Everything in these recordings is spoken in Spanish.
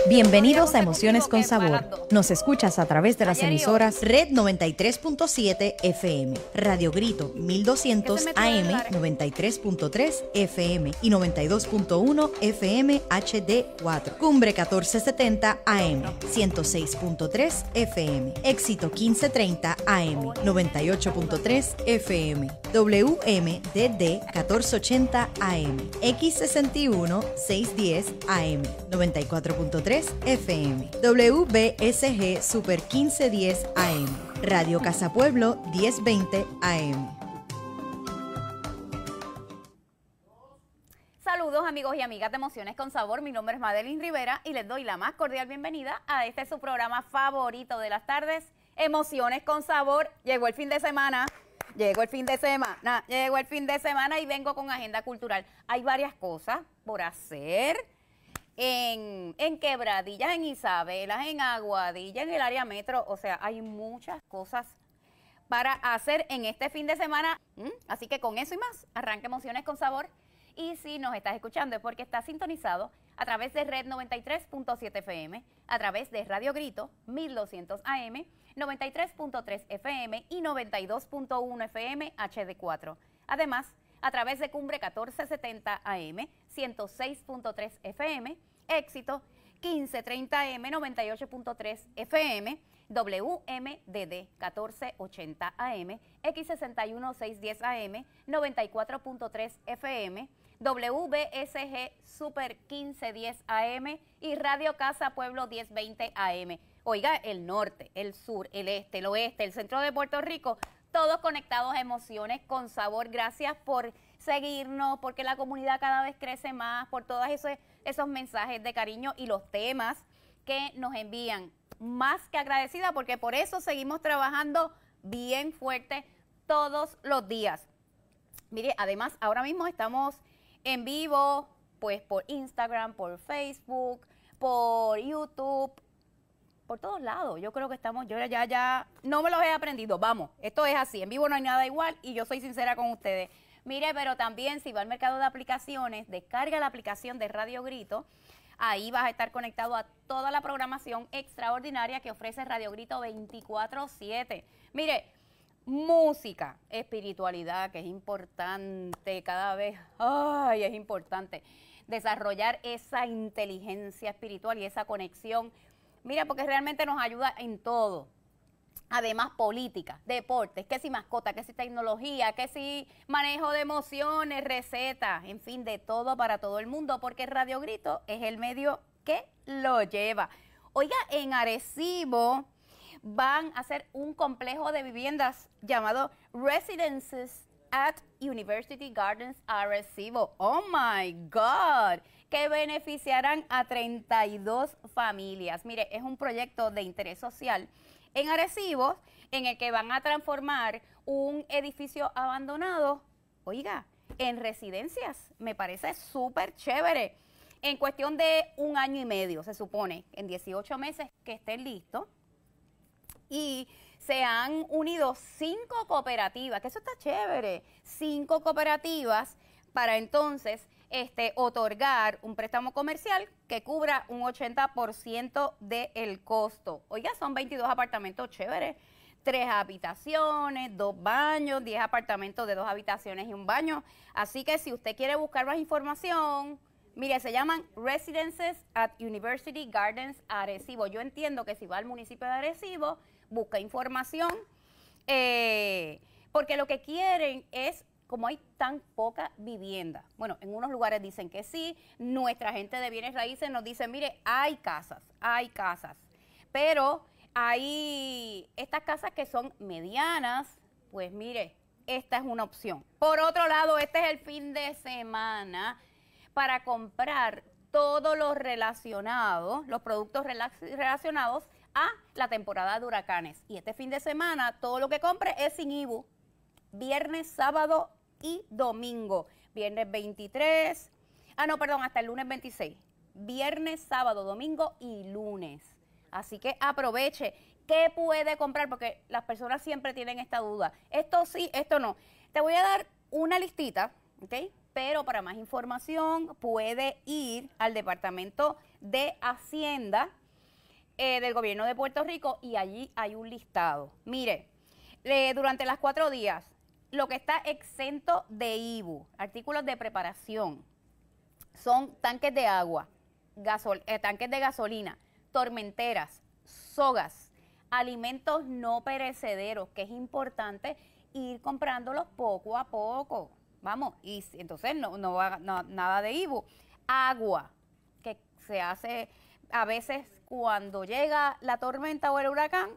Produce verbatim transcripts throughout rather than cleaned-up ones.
Bienvenidos a Emociones con Sabor. Nos escuchas a través de las emisoras Red noventa y tres punto siete F M, Radio Grito mil doscientos A M noventa y tres punto tres F M y noventa y dos punto uno F M H D cuatro, Cumbre catorce setenta A M ciento seis punto tres F M, Éxito quince treinta A M noventa y ocho punto tres F M, W M D D catorce ochenta A M, X sesenta y uno seiscientos diez A M noventa y cuatro punto tres F M, W B S G Super quince diez A M, Radio Casa Pueblo diez veinte A M. Saludos amigos y amigas de Emociones con Sabor, mi nombre es Madeline Rivera y les doy la más cordial bienvenida a este su programa favorito de las tardes, Emociones con Sabor. Llegó el fin de semana, llegó el fin de semana, llegó el fin de semana y vengo con agenda cultural. Hay varias cosas por hacer. En, en Quebradillas, en Isabelas, en Aguadilla, en el área metro, o sea, hay muchas cosas para hacer en este fin de semana. ¿Mm? Así que con eso y más, arranca Emociones con Sabor. Y si nos estás escuchando es porque estás sintonizado a través de Red noventa y tres punto siete F M, a través de Radio Grito mil doscientos A M, noventa y tres punto tres F M y noventa y dos punto uno F M H D cuatro. Además, a través de Cumbre catorce setenta A M, ciento seis punto tres F M, Éxito quince treinta A M, noventa y ocho punto tres F M, W M D D catorce ochenta A M, X sesenta y uno seiscientos diez A M, noventa y cuatro punto tres F M, W B S G Super quince diez A M y Radio Casa Pueblo diez veinte A M. Oiga, el norte, el sur, el este, el oeste, el centro de Puerto Rico, todos conectados a Emociones con Sabor. Gracias por seguirnos, porque la comunidad cada vez crece más, por todos esos, esos mensajes de cariño y los temas que nos envían. Más que agradecida, porque por eso seguimos trabajando bien fuerte todos los días. Mire, además, ahora mismo estamos en vivo, pues por Instagram, por Facebook, por YouTube, por todos lados. Yo creo que estamos, yo ya, ya, no me los he aprendido. Vamos, esto es así, en vivo no hay nada igual y yo soy sincera con ustedes. Mire, pero también si va al mercado de aplicaciones, descarga la aplicación de Radio Grito. Ahí vas a estar conectado a toda la programación extraordinaria que ofrece Radio Grito veinticuatro siete. Mire, música, espiritualidad, que es importante cada vez, ay, es importante desarrollar esa inteligencia espiritual y esa conexión. Mira, porque realmente nos ayuda en todo. Además, política, deportes, que si mascota, que si tecnología, que si manejo de emociones, recetas, en fin, de todo para todo el mundo, porque Radio Grito es el medio que lo lleva. Oiga, en Arecibo van a hacer un complejo de viviendas llamado Residences at University Gardens Arecibo. ¡Oh, my God! Que beneficiarán a treinta y dos familias. Mire, es un proyecto de interés social en Arecibo, en el que van a transformar un edificio abandonado, oiga, en residencias. Me parece súper chévere. En cuestión de un año y medio, se supone, en dieciocho meses que estén listos. Y se han unido cinco cooperativas, que eso está chévere, cinco cooperativas para entonces este, otorgar un préstamo comercial que cubra un ochenta por ciento del costo. Oiga, son veintidós apartamentos chéveres, tres habitaciones, dos baños, diez apartamentos de dos habitaciones y un baño. Así que si usted quiere buscar más información, mire, se llaman Residences at University Gardens Arecibo. Yo entiendo que si va al municipio de Arecibo, busca información, eh, porque lo que quieren es, como hay tan poca vivienda, bueno, en unos lugares dicen que sí, nuestra gente de bienes raíces nos dice, mire, hay casas, hay casas, pero hay estas casas que son medianas, pues mire, esta es una opción. Por otro lado, este es el fin de semana para comprar todo lo relacionado, los productos relacionados a la temporada de huracanes. Y este fin de semana, todo lo que compre es sin I B U. Viernes, sábado y domingo. Viernes veintitrés, ah no, perdón, hasta el lunes veintiséis. Viernes, sábado, domingo y lunes. Así que aproveche. ¿Qué puede comprar? Porque las personas siempre tienen esta duda. Esto sí, esto no. Te voy a dar una listita, ¿ok? pero para más información puede ir al Departamento de Hacienda eh, del Gobierno de Puerto Rico y allí hay un listado. Mire, eh, durante las cuatro días, lo que está exento de I B U, artículos de preparación, son tanques de agua, gasol eh, tanques de gasolina, tormenteras, sogas, alimentos no perecederos, que es importante ir comprándolos poco a poco. Vamos, y entonces no, no va no, nada de I B U. Agua, que se hace a veces cuando llega la tormenta o el huracán,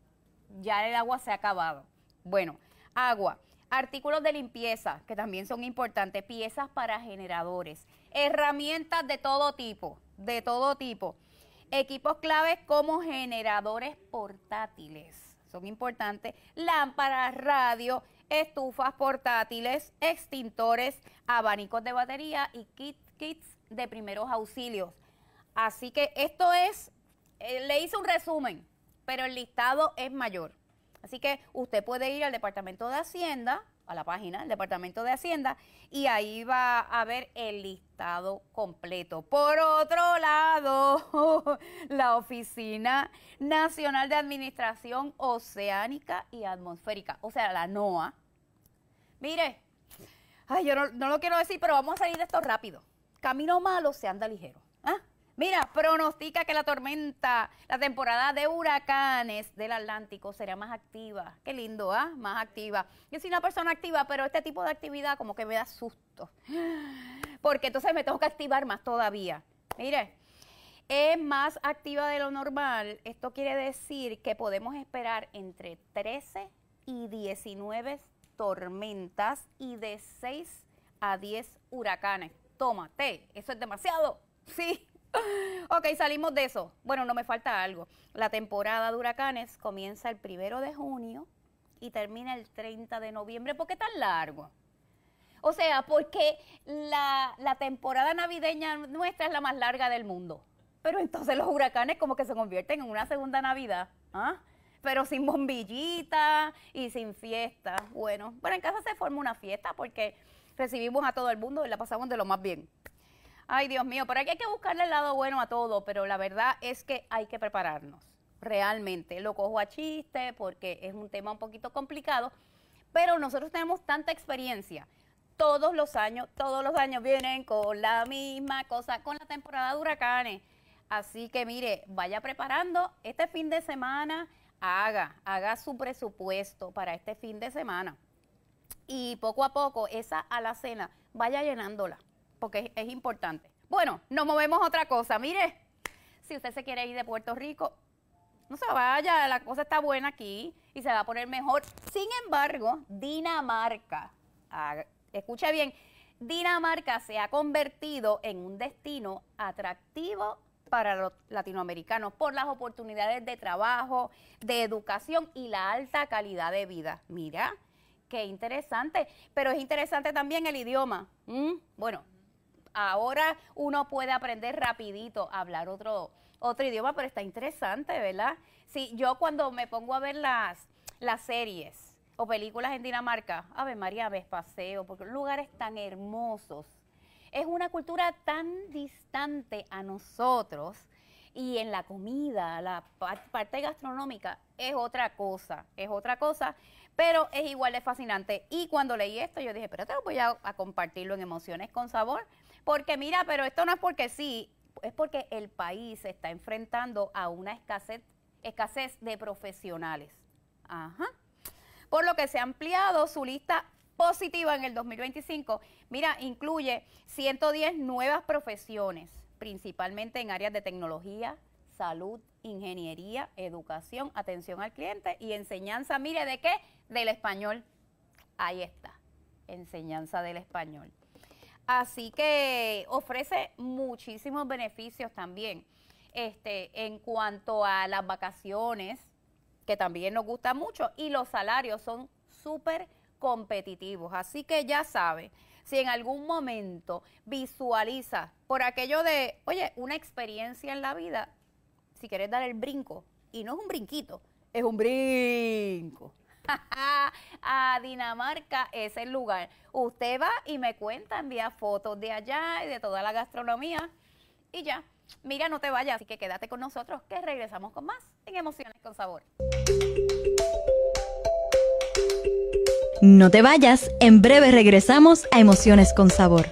ya el agua se ha acabado. Bueno, agua. Artículos de limpieza, que también son importantes, piezas para generadores, herramientas de todo tipo, de todo tipo. Equipos claves como generadores portátiles, son importantes, lámparas, radio, estufas portátiles, extintores, abanicos de batería y kit, kits de primeros auxilios. Así que esto es, eh, le hice un resumen, pero el listado es mayor. Así que usted puede ir al Departamento de Hacienda, a la página del Departamento de Hacienda, y ahí va a ver el listado completo. Por otro lado, la Oficina Nacional de Administración Oceánica y Atmosférica, o sea, la NOAA. Mire, ay, yo no, no lo quiero decir, pero vamos a salir de esto rápido. Camino malo se anda ligero. ¿Ah? Mira, pronostica que la tormenta, la temporada de huracanes del Atlántico será más activa. Qué lindo, ¿ah? ¿eh? Más activa. Yo soy una persona activa, pero este tipo de actividad como que me da susto. Porque entonces me tengo que activar más todavía. Mire, es más activa de lo normal. Esto quiere decir que podemos esperar entre trece y diecinueve tormentas y de seis a diez huracanes. Tómate, ¿eso es demasiado? Sí. Ok, salimos de eso. Bueno, no me falta algo. La temporada de huracanes comienza el primero de junio y termina el treinta de noviembre. ¿Por qué tan largo? O sea, porque la, la temporada navideña nuestra es la más larga del mundo. Pero entonces los huracanes como que se convierten en una segunda Navidad. ¿Ah? Pero sin bombillita y sin fiesta. Bueno, bueno, en casa se forma una fiesta porque recibimos a todo el mundo y la pasamos de lo más bien. Ay, Dios mío, pero hay que buscarle el lado bueno a todo, pero la verdad es que hay que prepararnos, realmente. Lo cojo a chiste porque es un tema un poquito complicado, pero nosotros tenemos tanta experiencia. Todos los años, todos los años vienen con la misma cosa, con la temporada de huracanes. Así que mire, vaya preparando este fin de semana, haga, haga su presupuesto para este fin de semana. Y poco a poco, esa alacena, vaya llenándola, porque es, es importante. Bueno, nos movemos a otra cosa. Mire, si usted se quiere ir de Puerto Rico, no se vaya, la cosa está buena aquí y se va a poner mejor. Sin embargo, Dinamarca, ah, escuche bien, Dinamarca se ha convertido en un destino atractivo para los latinoamericanos por las oportunidades de trabajo, de educación y la alta calidad de vida. Mira, qué interesante, pero es interesante también el idioma. ¿Mm? Bueno, ahora uno puede aprender rapidito a hablar otro, otro idioma, pero está interesante, ¿verdad? Sí, yo cuando me pongo a ver las, las series o películas en Dinamarca, Ave María, me paseo, porque lugares tan hermosos. Es una cultura tan distante a nosotros y en la comida, la parte gastronómica es otra cosa, es otra cosa, pero es igual de fascinante. Y cuando leí esto yo dije, pero te lo voy a, a compartirlo en Emociones con Sabor, porque mira, pero esto no es porque sí, es porque el país se está enfrentando a una escasez, escasez de profesionales. Ajá. Por lo que se ha ampliado su lista positiva en el dos mil veinticinco. Mira, incluye ciento diez nuevas profesiones, principalmente en áreas de tecnología, salud, ingeniería, educación, atención al cliente y enseñanza. Mire, ¿de qué? Del español. Ahí está, enseñanza del español. Así que ofrece muchísimos beneficios también. Este, en cuanto a las vacaciones, que también nos gusta mucho, y los salarios son súper competitivos. Así que ya sabe, si en algún momento visualiza por aquello de, oye, una experiencia en la vida, si quieres dar el brinco, y no es un brinquito, es un brinco. a Dinamarca es el lugar. Usted va y me cuenta, envía fotos de allá y de toda la gastronomía y ya. Mira, no te vayas, así que quédate con nosotros que regresamos con más en Emociones con Sabor. No te vayas, en breve regresamos a Emociones con Sabor.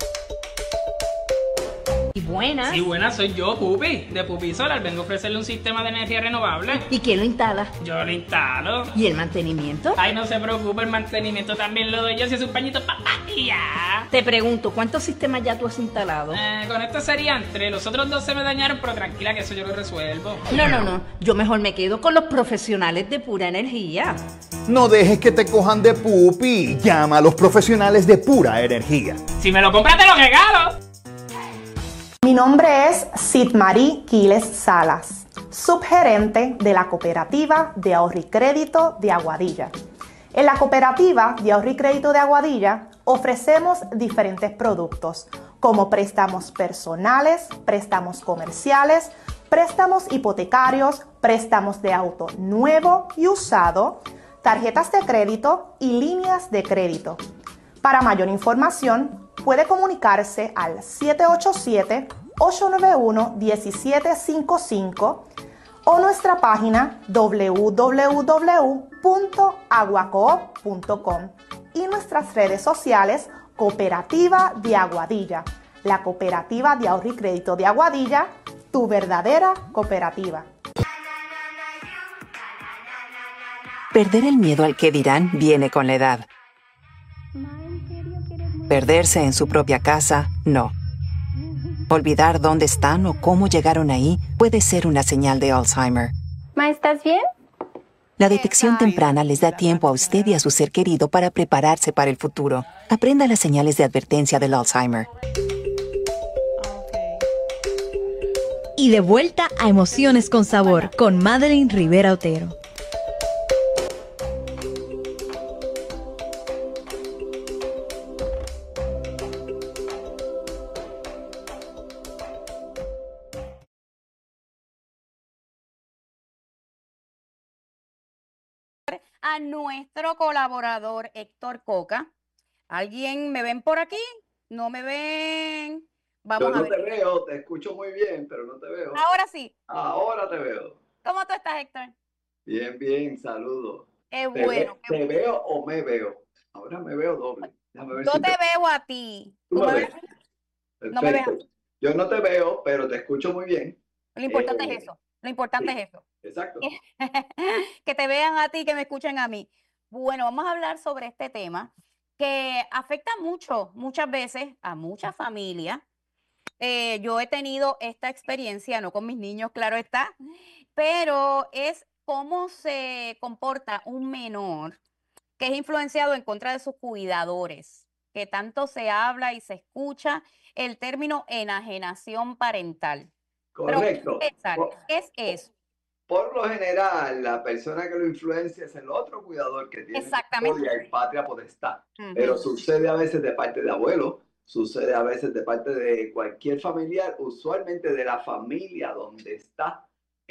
Y buenas. Sí, buenas, soy yo, Pupi, de Pupi Solar. Vengo a ofrecerle un sistema de energía renovable. ¿Y quién lo instala? Yo lo instalo. ¿Y el mantenimiento? Ay, no se preocupe, el mantenimiento también lo doy yo, si es un pañito papá y ya. Te pregunto, ¿cuántos sistemas ya tú has instalado? Eh, con esto serían tres, los otros dos se me dañaron, pero tranquila que eso yo lo resuelvo. No, no, no, yo mejor me quedo con los profesionales de Pura Energía. No dejes que te cojan de pupi. Llama a los profesionales de Pura Energía. Si me lo compras, te lo regalo. Mi nombre es Sidmarí Quiles Salas, subgerente de la Cooperativa de Ahorro y Crédito de Aguadilla. En la Cooperativa de Ahorro y Crédito de Aguadilla ofrecemos diferentes productos como préstamos personales, préstamos comerciales, préstamos hipotecarios, préstamos de auto nuevo y usado, tarjetas de crédito y líneas de crédito. Para mayor información, puede comunicarse al siete ocho siete, ocho nueve uno, uno siete cinco cinco o nuestra página w w w punto aguacoop punto com y nuestras redes sociales Cooperativa de Aguadilla, la Cooperativa de Ahorro y Crédito de Aguadilla, tu verdadera cooperativa. Perder el miedo al que dirán viene con la edad. Perderse en su propia casa, no. Olvidar dónde están o cómo llegaron ahí puede ser una señal de Alzheimer. Ma, ¿estás bien? La detección temprana les da tiempo a usted y a su ser querido para prepararse para el futuro. Aprenda las señales de advertencia del Alzheimer. Y de vuelta a Emociones con Sabor con Madeline Rivera Otero. A nuestro colaborador Héctor Coca. ¿Alguien me ven por aquí? ¿No me ven? Vamos Yo no a ver. te veo, te escucho muy bien, pero no te veo. Ahora sí. Ahora te veo. ¿Cómo tú estás, Héctor? Bien, bien, saludos. Qué ¿Te, bueno. ve, qué ¿Te bueno. veo o me veo? Ahora me veo doble. Déjame ver Yo si te veo a ti. ¿Tú ¿Tú me me ves? ves? Perfecto. No me ves. Yo no te veo, pero te escucho muy bien. Lo importante Eh, es eso. Lo importante sí. es eso. Exacto. Que te vean a ti, que me escuchen a mí. Bueno, vamos a hablar sobre este tema que afecta mucho, muchas veces a muchas familias. Eh, yo he tenido esta experiencia, no con mis niños, claro está, pero es cómo se comporta un menor que es influenciado en contra de sus cuidadores, que tanto se habla y se escucha el término enajenación parental. Correcto. Pero, ¿qué es eso? Por lo general, la persona que lo influencia es el otro cuidador que tiene Exactamente. custodia y patria potestad. Uh-huh. Pero sucede a veces de parte de abuelo, sucede a veces de parte de cualquier familiar, usualmente de la familia donde está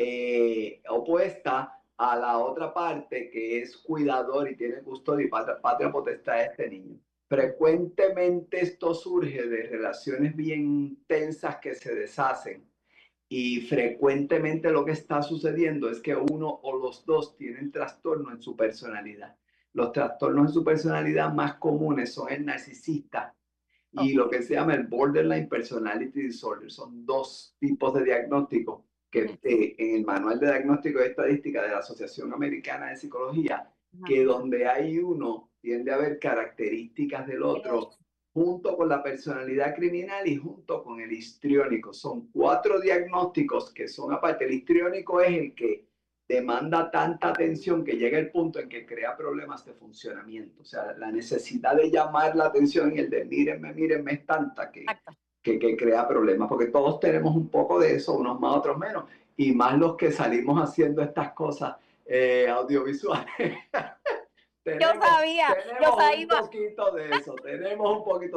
eh, opuesta a la otra parte que es cuidador y tiene custodia y patria, patria potestad de este niño. Frecuentemente esto surge de relaciones bien tensas que se deshacen. Y frecuentemente lo que está sucediendo es que uno o los dos tienen trastorno en su personalidad. Los trastornos en su personalidad más comunes son el narcisista y okay. lo que se llama el borderline personality disorder. Son dos tipos de diagnóstico que eh, en el manual de diagnóstico y estadística de la Asociación Americana de Psicología, uh-huh. que donde hay uno tiende a haber características del otro, junto con la personalidad criminal y junto con el histriónico. Son cuatro diagnósticos que son aparte. El histriónico es el que demanda tanta atención que llega el punto en que crea problemas de funcionamiento. O sea, la necesidad de llamar la atención y el de mírenme, mírenme es tanta que, que, que crea problemas. Porque todos tenemos un poco de eso, unos más, otros menos. Y más los que salimos haciendo estas cosas eh, audiovisuales. Tenemos, yo sabía, tenemos yo sabía. un poquito de eso, tenemos un poquito de eso.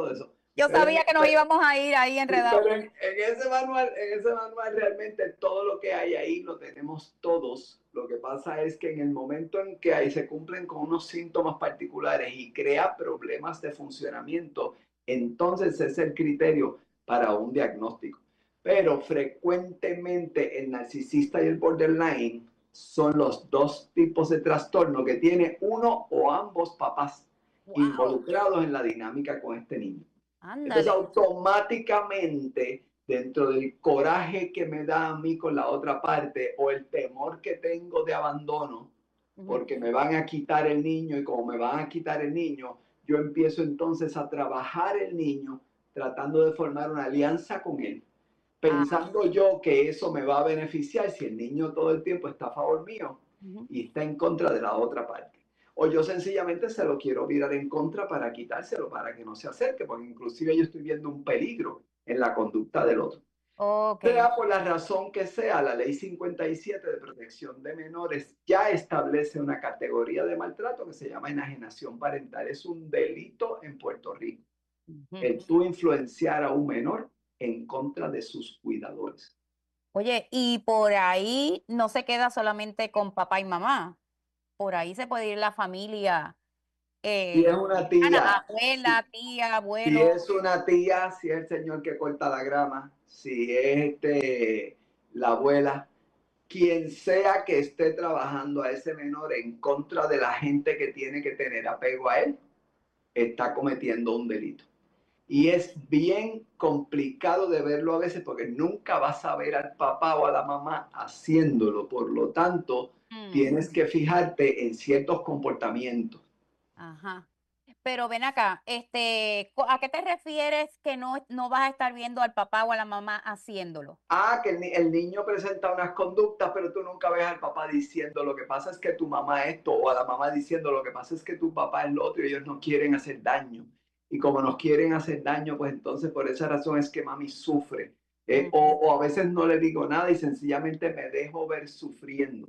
Yo Pero sabía en- que nos íbamos a ir ahí enredados. Pero en, en ese manual, en ese manual realmente todo lo que hay ahí lo tenemos todos. Lo que pasa es que en el momento en que ahí se cumplen con unos síntomas particulares y crea problemas de funcionamiento, entonces es el criterio para un diagnóstico. Pero frecuentemente el narcisista y el borderline son los dos tipos de trastorno que tiene uno o ambos papás Wow. involucrados en la dinámica con este niño. Ándale. Entonces automáticamente, dentro del coraje que me da a mí con la otra parte o el temor que tengo de abandono, porque me van a quitar el niño y como me van a quitar el niño, yo empiezo entonces a trabajar el niño tratando de formar una alianza con él, pensando yo que eso me va a beneficiar si el niño todo el tiempo está a favor mío y está en contra de la otra parte. O yo sencillamente se lo quiero virar en contra para quitárselo, para que no se acerque, porque inclusive yo estoy viendo un peligro en la conducta del otro. Okay. Sea por la razón que sea, la ley cincuenta y siete de protección de menores ya establece una categoría de maltrato que se llama enajenación parental. Es un delito en Puerto Rico. Uh-huh. El tú influenciar a un menor en contra de sus cuidadores. Oye, y por ahí no se queda solamente con papá y mamá. Por ahí se puede ir la familia. Eh, si es una tía, abuela, tía, abuelo. Si es una tía, si es el señor que corta la grama, si es este, la abuela, quien sea que esté trabajando a ese menor en contra de la gente que tiene que tener apego a él, está cometiendo un delito. Y es bien complicado de verlo a veces porque nunca vas a ver al papá o a la mamá haciéndolo. Por lo tanto, mm. tienes que fijarte en ciertos comportamientos. Ajá. Pero ven acá, este, ¿a qué te refieres que no, no vas a estar viendo al papá o a la mamá haciéndolo? Ah, que el, el niño presenta unas conductas, pero tú nunca ves al papá diciendo lo que pasa es que tu mamá esto, o a la mamá diciendo lo que pasa es que tu papá es lo otro, y ellos no quieren hacer daño. Y como nos quieren hacer daño, pues entonces por esa razón es que mami sufre. Eh, uh-huh. o, o a veces no le digo nada y sencillamente me dejo ver sufriendo.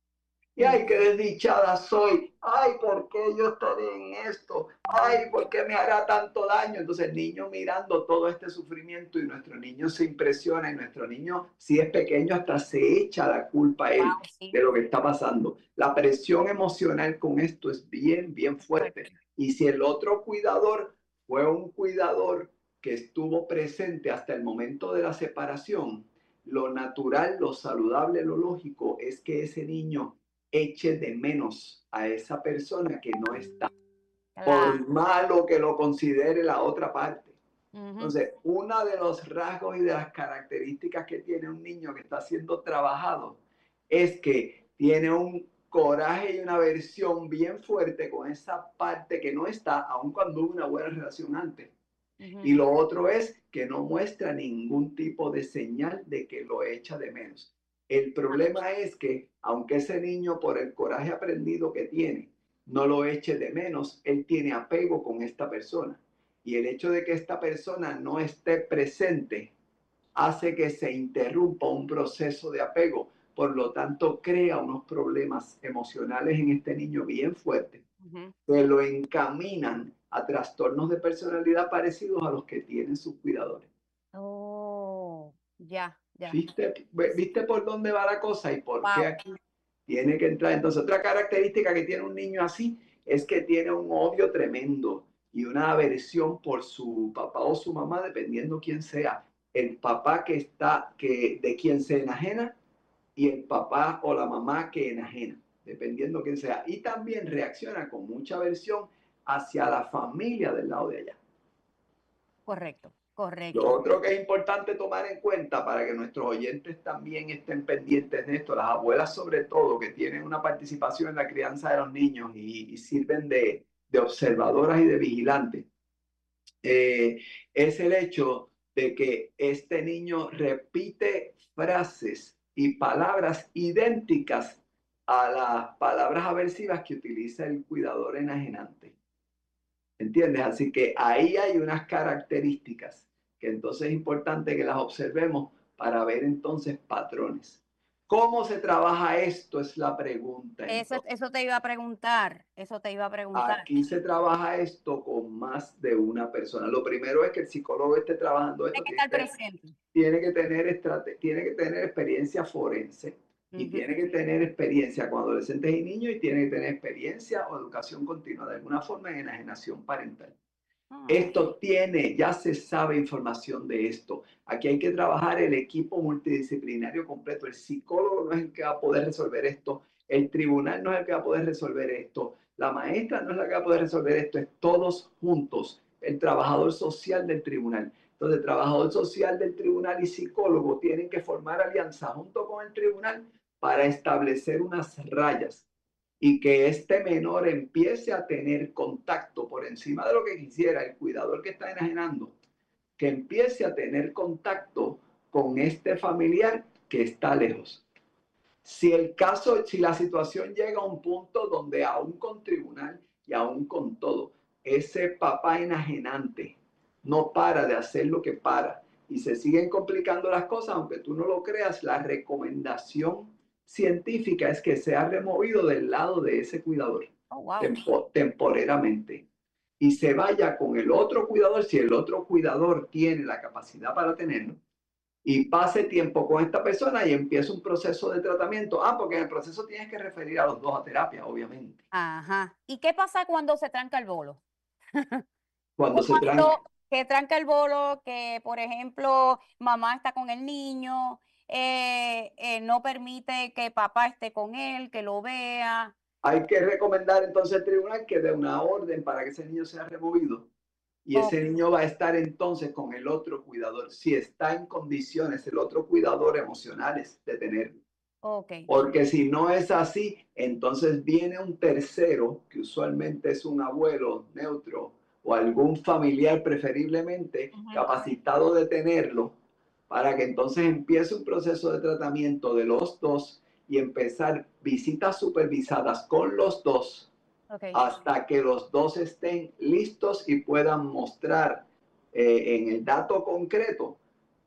Y ay, qué desdichada soy. Ay, ¿por qué yo estaré en esto? Ay, ¿por qué me hará tanto daño? Entonces el niño mirando todo este sufrimiento y nuestro niño se impresiona y nuestro niño, si es pequeño, hasta se echa la culpa a él wow, sí. de lo que está pasando. La presión emocional con esto es bien, bien fuerte. Y si el otro cuidador fue un cuidador que estuvo presente hasta el momento de la separación, lo natural, lo saludable, lo lógico es que ese niño eche de menos a esa persona que no está, por malo que lo considere la otra parte. Uh-huh. Entonces, uno de los rasgos y de las características que tiene un niño que está siendo trabajado es que tiene un coraje y una aversión bien fuerte con esa parte que no está, aun cuando hubo una buena relación antes. Uh-huh. Y lo otro es que no muestra ningún tipo de señal de que lo echa de menos. El problema es que, aunque ese niño, por el coraje aprendido que tiene, no lo eche de menos, él tiene apego con esta persona. Y el hecho de que esta persona no esté presente hace que se interrumpa un proceso de apego. Por lo tanto, crea unos problemas emocionales en este niño bien fuertes, uh-huh. que lo encaminan a trastornos de personalidad parecidos a los que tienen sus cuidadores. Oh, ya. Ya. ¿Viste, ¿Viste por dónde va la cosa y por wow. qué aquí tiene que entrar? Entonces, otra característica que tiene un niño así es que tiene un odio tremendo y una aversión por su papá o su mamá, dependiendo quién sea. El papá que está, que, de quien se enajena y el papá o la mamá que enajena, dependiendo quién sea. Y también reacciona con mucha aversión hacia la familia del lado de allá. Correcto. Correcto. Lo otro que es importante tomar en cuenta para que nuestros oyentes también estén pendientes de esto, las abuelas sobre todo, que tienen una participación en la crianza de los niños y, y sirven de, de observadoras y de vigilantes, eh, es el hecho de que este niño repite frases y palabras idénticas a las palabras aversivas que utiliza el cuidador enajenante. ¿Entiendes? Así que ahí hay unas características que entonces es importante que las observemos para ver entonces patrones. ¿Cómo se trabaja esto? Es la pregunta. Eso, eso te iba a preguntar, eso te iba a preguntar. Aquí se trabaja esto con más de una persona. Lo primero es que el psicólogo esté trabajando esto. Tiene que estar presente. Tiene que tener, tiene que tener experiencia forense y uh-huh. tiene que tener experiencia con adolescentes y niños y tiene que tener experiencia o educación continua de alguna forma en enajenación parental. Ah. Esto tiene, ya se sabe información de esto. Aquí hay que trabajar el equipo multidisciplinario completo. El psicólogo no es el que va a poder resolver esto. El tribunal no es el que va a poder resolver esto. La maestra no es la que va a poder resolver esto. Es todos juntos. El trabajador social del tribunal. Entonces, el trabajador social del tribunal y psicólogo tienen que formar alianza junto con el tribunal para establecer unas rayas y que este menor empiece a tener contacto por encima de lo que quisiera el cuidador que está enajenando, que empiece a tener contacto con este familiar que está lejos. Si el caso, si la situación llega a un punto donde aún con tribunal y aún con todo, ese papá enajenante no para de hacer lo que para y se siguen complicando las cosas, aunque tú no lo creas, la recomendación científica es que sea removido del lado de ese cuidador oh, wow. tempo, temporeramente y se vaya con el otro cuidador, si el otro cuidador tiene la capacidad para tenerlo, y pase tiempo con esta persona y empiece un proceso de tratamiento. Ah, porque en el proceso tienes que referir a los dos a terapia, obviamente. Ajá. ¿Y qué pasa cuando se tranca el bolo? Cuando se tranca... Que tranca el bolo, que por ejemplo, mamá está con el niño, eh, eh, no permite que papá esté con él, que lo vea. Hay que recomendar entonces al tribunal que dé una orden para que ese niño sea removido. Y okay. ese niño va a estar entonces con el otro cuidador, si está en condiciones el otro cuidador emocionales de tenerlo. Okay. Porque si no es así, entonces viene un tercero, que usualmente es un abuelo neutro o algún familiar preferiblemente uh-huh. capacitado de tenerlo, para que entonces empiece un proceso de tratamiento de los dos y empezar visitas supervisadas con los dos. Okay. Hasta que los dos estén listos y puedan mostrar eh, en el dato concreto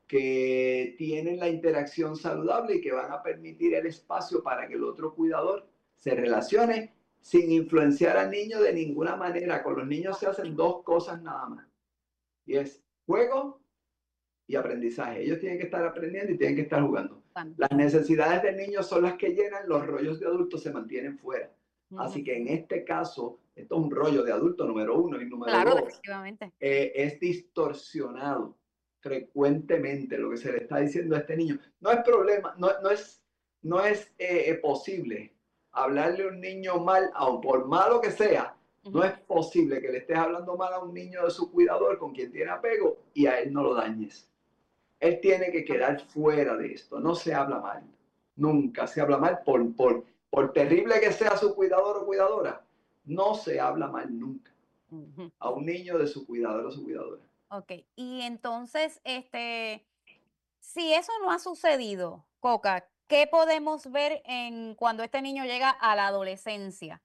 que tienen la interacción saludable y que van a permitir el espacio para que el otro cuidador se relacione sin influenciar al niño de ninguna manera. Con los niños se hacen dos cosas nada más. Y es juego y aprendizaje. Ellos tienen que estar aprendiendo y tienen que estar jugando. Las necesidades del niño son las que llenan, los rollos de adultos se mantienen fuera. Así que en este caso, esto es un rollo de adulto número uno y número claro, dos. Definitivamente. Eh, es distorsionado frecuentemente lo que se le está diciendo a este niño. No es problema, no, no es, no es eh, posible hablarle a un niño mal, aun por malo que sea, uh-huh. no es posible que le estés hablando mal a un niño de su cuidador con quien tiene apego y a él no lo dañes. Él tiene que quedar fuera de esto. No se habla mal. Nunca se habla mal por... por Por terrible que sea su cuidador o cuidadora, no se habla mal nunca uh-huh. a un niño de su cuidador o su cuidadora. Ok, y entonces, este, si eso no ha sucedido, Coca, ¿qué podemos ver en cuando este niño llega a la adolescencia?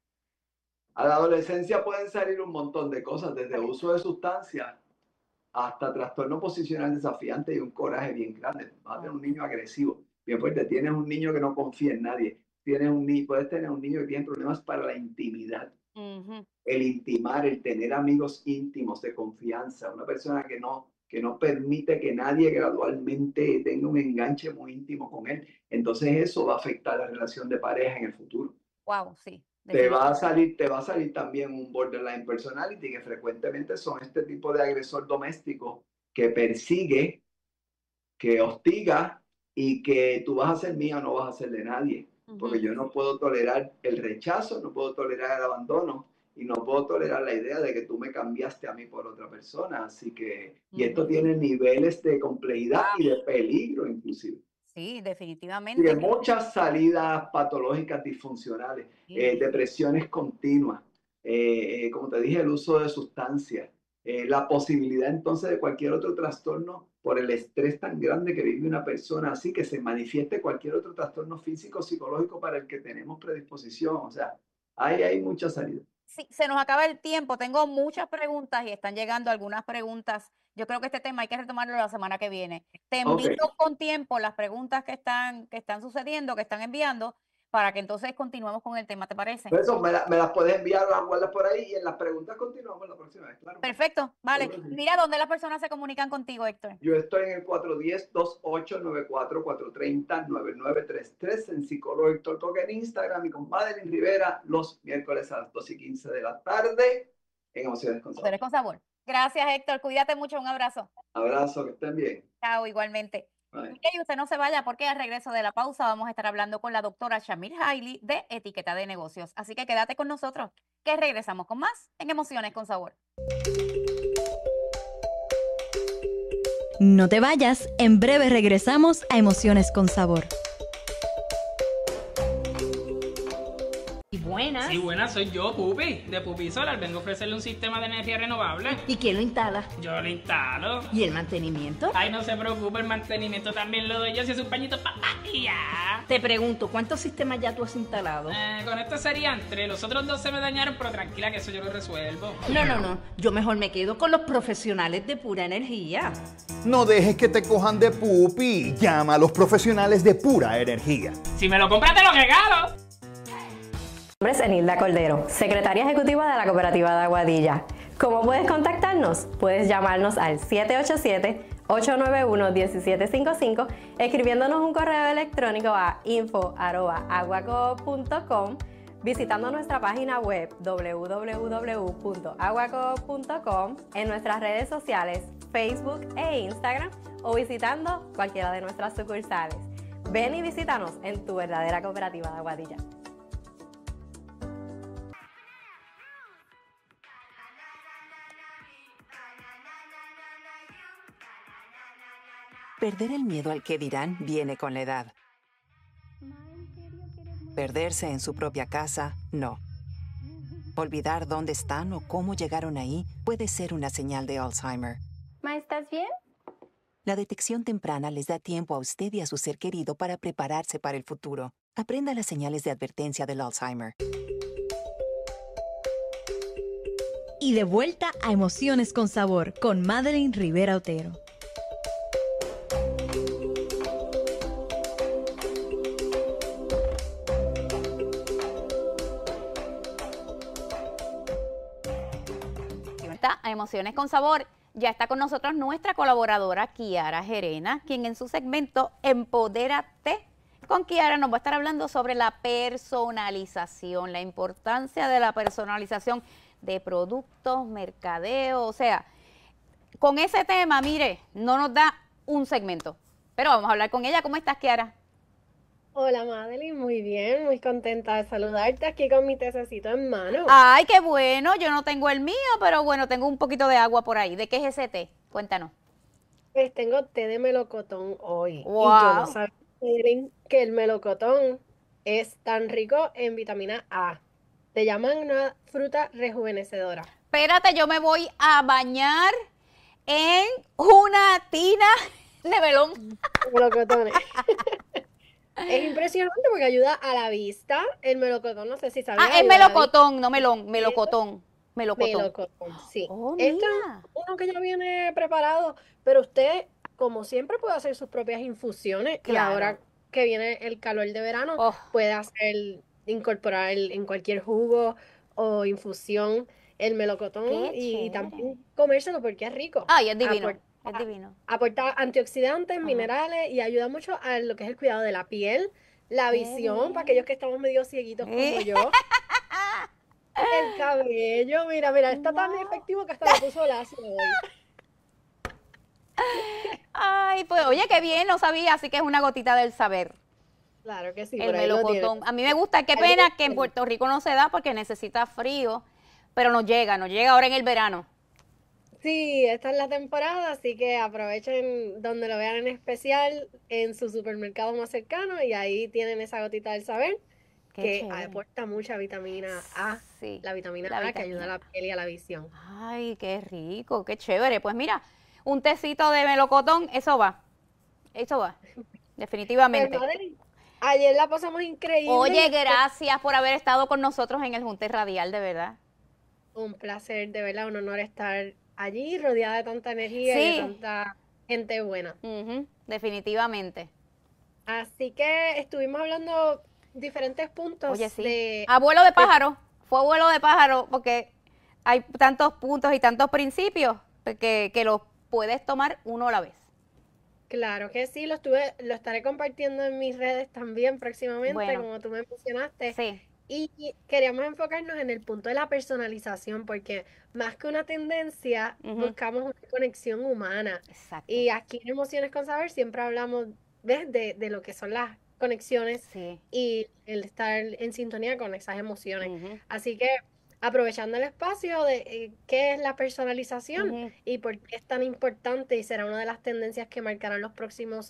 A la adolescencia pueden salir un montón de cosas, desde uso de sustancias hasta trastorno posicional desafiante y un coraje bien grande. Vas a tener un niño agresivo, bien fuerte. Tienes un niño que no confía en nadie. Tienes un niño, puedes tener un niño que tiene problemas para la intimidad. Uh-huh. El intimar, el tener amigos íntimos de confianza. Una persona que no, que no permite que nadie gradualmente tenga un enganche muy íntimo con él. Entonces eso va a afectar la relación de pareja en el futuro. Wow, sí. Te va a salir, te va a salir también un borderline personality, que frecuentemente son este tipo de agresor doméstico que persigue, que hostiga y que tú vas a ser mía o no vas a ser de nadie. Porque yo no puedo tolerar el rechazo, no puedo tolerar el abandono y no puedo tolerar la idea de que tú me cambiaste a mí por otra persona. Así que, y esto tiene niveles de complejidad y de peligro inclusive. Sí, definitivamente. Y de muchas salidas patológicas disfuncionales, sí. eh, depresiones continuas, eh, eh, como te dije, el uso de sustancias, eh, la posibilidad entonces de cualquier otro trastorno por el estrés tan grande que vive una persona, así que se manifieste cualquier otro trastorno físico o psicológico para el que tenemos predisposición. O sea, hay, hay mucha salida. Sí, se nos acaba el tiempo. Tengo muchas preguntas y están llegando algunas preguntas Yo creo que este tema hay que retomarlo la semana que viene. Te envío okay. con tiempo las preguntas que están, que están sucediendo, que están enviando, para que entonces continuemos con el tema, ¿te parece? Eso, me, la, me las puedes enviar, las guardas por ahí y en las preguntas continuamos la próxima vez, claro. Perfecto, vale. Mira, ¿dónde las personas se comunican contigo, Héctor? Yo estoy en el cuatro uno cero, dos ocho nueve cuatro, cuatro tres cero, nueve nueve tres tres, en Psicólogo Héctor Coque en Instagram y con Madeline Rivera los miércoles a las dos y quince de la tarde en Emociones con Sabor. Emociones con Sabor. Gracias, Héctor. Cuídate mucho. Un abrazo. Abrazo, que estén bien. Chao, igualmente. Y usted no se vaya porque al regreso de la pausa vamos a estar hablando con la doctora Shamir Hailey de Etiqueta de Negocios. Así que quédate con nosotros, que regresamos con más en Emociones con Sabor. No te vayas, en breve regresamos a Emociones con Sabor. Buenas. Sí, buenas, soy yo, Pupi, de Pupi Solar. Vengo a ofrecerle un sistema de energía renovable. ¿Y quién lo instala? Yo lo instalo. ¿Y el mantenimiento? Ay, no se preocupe, el mantenimiento también lo doy yo. Si es un pañito, papá, y ya. Te pregunto, ¿cuántos sistemas ya tú has instalado? Eh, con esto serían tres. Los otros dos se me dañaron, pero tranquila que eso yo lo resuelvo. No, no, no. Yo mejor me quedo con los profesionales de Pura Energía. No dejes que te cojan de pupi. Llama a los profesionales de Pura Energía. Si me lo compras, te lo regalo. Mi nombre es Enilda Cordero, secretaria ejecutiva de la Cooperativa de Aguadilla. ¿Cómo puedes contactarnos? Puedes llamarnos al siete ocho siete, ocho nueve uno, uno siete cinco cinco, escribiéndonos un correo electrónico a info arroba aguacoop punto com, visitando nuestra página web doble u doble u doble u punto aguacoop punto com, en nuestras redes sociales Facebook e Instagram o visitando cualquiera de nuestras sucursales. Ven y visítanos en tu verdadera Cooperativa de Aguadilla. Perder el miedo al que dirán viene con la edad. Perderse en su propia casa, no. Olvidar dónde están o cómo llegaron ahí puede ser una señal de Alzheimer. Ma, ¿estás bien? La detección temprana les da tiempo a usted y a su ser querido para prepararse para el futuro. Aprenda las señales de advertencia del Alzheimer. Y de vuelta a Emociones con Sabor con Madeline Rivera Otero. A Emociones con Sabor, ya está con nosotros nuestra colaboradora Kiara Gerena, quien en su segmento Empodérate con Kiara nos va a estar hablando sobre la personalización, la importancia de la personalización de productos, mercadeo, o sea, con ese tema, mire, no nos da un segmento, pero vamos a hablar con ella. ¿Cómo estás, Kiara? Hola, Madeline, muy bien, muy contenta de saludarte aquí con mi tececito en mano. Ay, qué bueno, yo no tengo el mío, pero bueno, tengo un poquito de agua por ahí. ¿De qué es ese té? Cuéntanos. Pues tengo té de melocotón hoy. Wow. Y yo no sabía, Madeline, que el melocotón es tan rico en vitamina A. Te llaman una fruta rejuvenecedora. Espérate, yo me voy a bañar en una tina de melón. Melocotones. Es impresionante porque ayuda a la vista. El melocotón, no sé si sabías. Ah, es melocotón, no melón, melocotón. Melocotón. Melocotón, sí. Oh, Esto mira. es uno que ya viene preparado, pero usted, como siempre, puede hacer sus propias infusiones. Claro. Y ahora que viene el calor de verano, Oh. puede hacer, incorporar el- en cualquier jugo o infusión el melocotón Qué y chévere. también comérselo porque es rico. Ay, es divino, Apor- es divino. Aporta antioxidantes, Ajá. minerales y ayuda mucho a lo que es el cuidado de la piel, la Qué visión, bien. para aquellos que estamos medio cieguitos como Eh. yo. El cabello, mira, mira, está tan Wow. efectivo que hasta le puso lazo hoy. Ay, pues oye, qué bien, no sabía, así que es una gotita del saber. Claro que sí, El por ahí lo tiene. melocotón. A mí me gusta, qué Ahí pena lo que en tiene. Puerto Rico no se da porque necesita frío, pero nos llega, nos llega ahora en el verano. Sí, esta es la temporada, así que aprovechen donde lo vean en especial en su supermercado más cercano y ahí tienen esa gotita del saber Qué que chévere. aporta mucha vitamina A, Sí. la vitamina La A que vitamina ayuda a la piel y a la visión. Ay, qué rico, qué chévere. Pues mira, un tecito de melocotón, eso va. Eso va. Definitivamente. Pues, Madeline, ayer la pasamos increíble. Oye, gracias por haber estado con nosotros en el Junte Radial, de verdad. Un placer, de verdad, un honor estar allí rodeada de tanta energía Sí. y de tanta gente buena. Ujú, definitivamente. Así que estuvimos hablando diferentes puntos Oye, sí. de... Abuelo de pájaro, fue abuelo de pájaro, porque hay tantos puntos y tantos principios que, que los puedes tomar uno a la vez. Claro que sí, lo estuve, lo estaré compartiendo en mis redes también próximamente, Bueno. como tú me mencionaste. Sí. Y queríamos enfocarnos en el punto de la personalización, porque más que una tendencia, Ujú. buscamos una conexión humana. Exacto. Y aquí en Emociones con Saber siempre hablamos, ¿ves? De, de lo que son las conexiones Sí. y el estar en sintonía con esas emociones. Ujú. Así que aprovechando el espacio de eh, qué es la personalización Ujú. y por qué es tan importante y será una de las tendencias que marcarán los próximos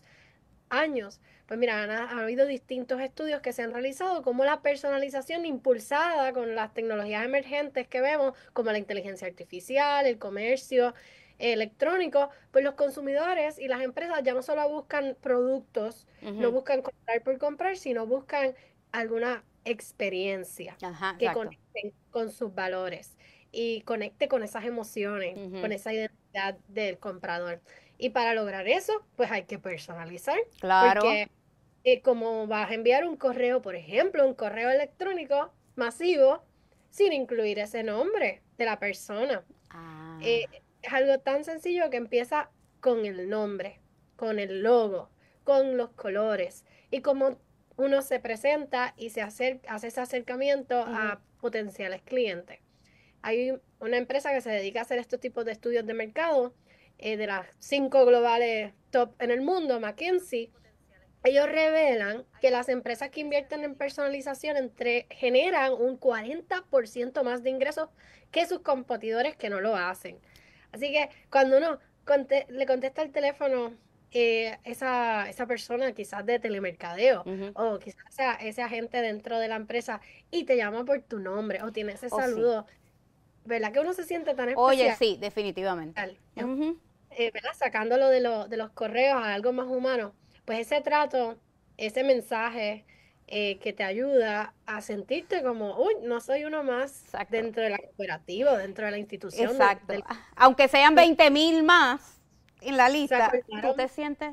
años. Pues mira, han, ha habido distintos estudios que se han realizado como la personalización impulsada con las tecnologías emergentes que vemos, como la inteligencia artificial, el comercio electrónico, pues los consumidores y las empresas ya no solo buscan productos, Ujú. no buscan comprar por comprar, sino buscan alguna experiencia Ajá, que exacto. conecten con sus valores y conecte con esas emociones, Ujú. con esa identidad del comprador. Y para lograr eso, pues hay que personalizar. Claro. Porque eh, como vas a enviar un correo, por ejemplo, un correo electrónico masivo, sin incluir ese nombre de la persona. Ah. Eh, es algo tan sencillo que empieza con el nombre, con el logo, con los colores y cómo uno se presenta y se acerca, hace ese acercamiento a potenciales clientes. Hay una empresa que se dedica a hacer estos tipos de estudios de mercado, eh, de las cinco globales top en el mundo, McKinsey. Ellos revelan que las empresas que invierten en personalización entre, generan un cuarenta por ciento más de ingresos que sus competidores que no lo hacen. Así que cuando uno conte- le contesta el teléfono eh, esa, esa persona quizás de telemercadeo Ujú. o quizás sea ese agente dentro de la empresa y te llama por tu nombre o tiene ese Oh, sí. saludo, ¿verdad que uno se siente tan especial? Oye, sí, definitivamente. Ujú. Eh, ¿verdad? Sacándolo de, lo- de los correos a algo más humano, pues ese trato, ese mensaje eh, que te ayuda a sentirte como, uy, no soy uno más Exacto. dentro de la cooperativa, dentro de la institución. de- Exacto. del- Aunque sean veinte mil más en la se lista, ¿tú acordaron, te sientes?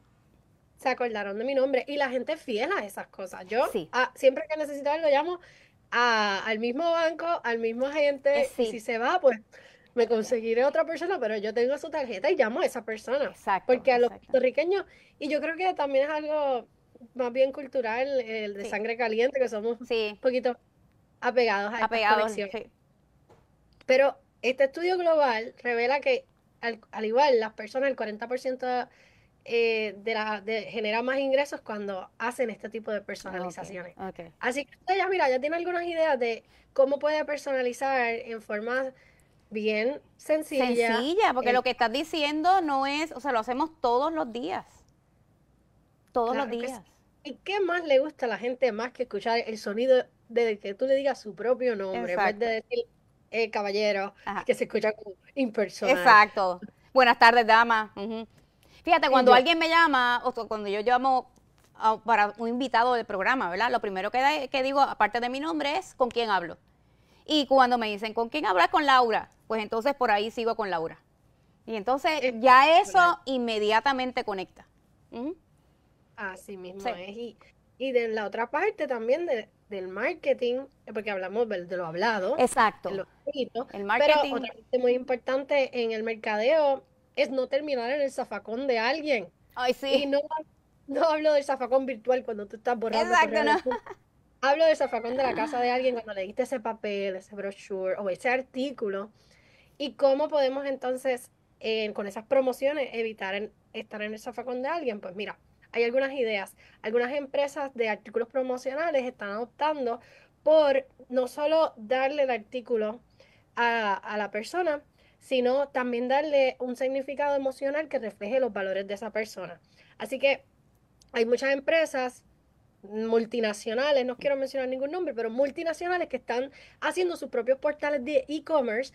se acordaron de mi nombre y la gente es fiel a esas cosas. Yo Sí. ah, siempre que necesito algo llamo a- al mismo banco, al mismo agente Eh, sí. y si se va, pues me conseguiré otra persona, pero yo tengo su tarjeta y llamo a esa persona. Exacto. Porque a los exacto. puertorriqueños, y yo creo que también es algo más bien cultural, el de Sí. sangre caliente, que somos Sí, un poquito apegados a estas apegados. conexiones. Sí. Pero este estudio global revela que al, al igual las personas, el cuarenta por ciento eh, de la, de, genera más ingresos cuando hacen este tipo de personalizaciones. Ok, ok. Así que usted ya, mira, ya tiene algunas ideas de cómo puede personalizar en forma bien sencilla. Sencilla, porque eh, lo que estás diciendo no es, o sea, lo hacemos todos los días. Todos Claro los que días. sí. ¿Y qué más le gusta a la gente más que escuchar el sonido de que tú le digas su propio nombre, en vez Exacto. de decir eh, caballero, Ajá. que se escucha como impersonal? Exacto. Buenas tardes, dama. Ujú. Fíjate, Y cuando yo- alguien me llama, o cu- cuando yo llamo a- para un invitado del programa, ¿verdad? Lo primero que, da- que digo, aparte de mi nombre, es con quién hablo. Y cuando me dicen, ¿con quién hablas? Con Laura. Pues entonces por ahí sigo con Laura. Y entonces Es ya eso verdad. inmediatamente conecta. Ujú. Así mismo Sí. es. Y, y de la otra parte también de- del marketing, porque hablamos del- de lo hablado, Exacto. de lo escrito, El pero marketing. otra parte muy importante en el mercadeo es no terminar en el zafacón de alguien. Ay, Y sí. no, no hablo del zafacón virtual cuando tú estás borrando Exacto, correo no. electrónico. Hablo del zafacón de la casa de alguien cuando le diste ese papel, ese brochure o ese artículo. Y cómo podemos entonces, eh, con esas promociones, evitar en- estar en el zafacón de alguien. Pues mira, hay algunas ideas. Algunas empresas de artículos promocionales están optando por no solo darle el artículo a, a la persona, sino también darle un significado emocional que refleje los valores de esa persona. Así que hay muchas empresas multinacionales, no quiero mencionar ningún nombre, pero multinacionales que están haciendo sus propios portales de e-commerce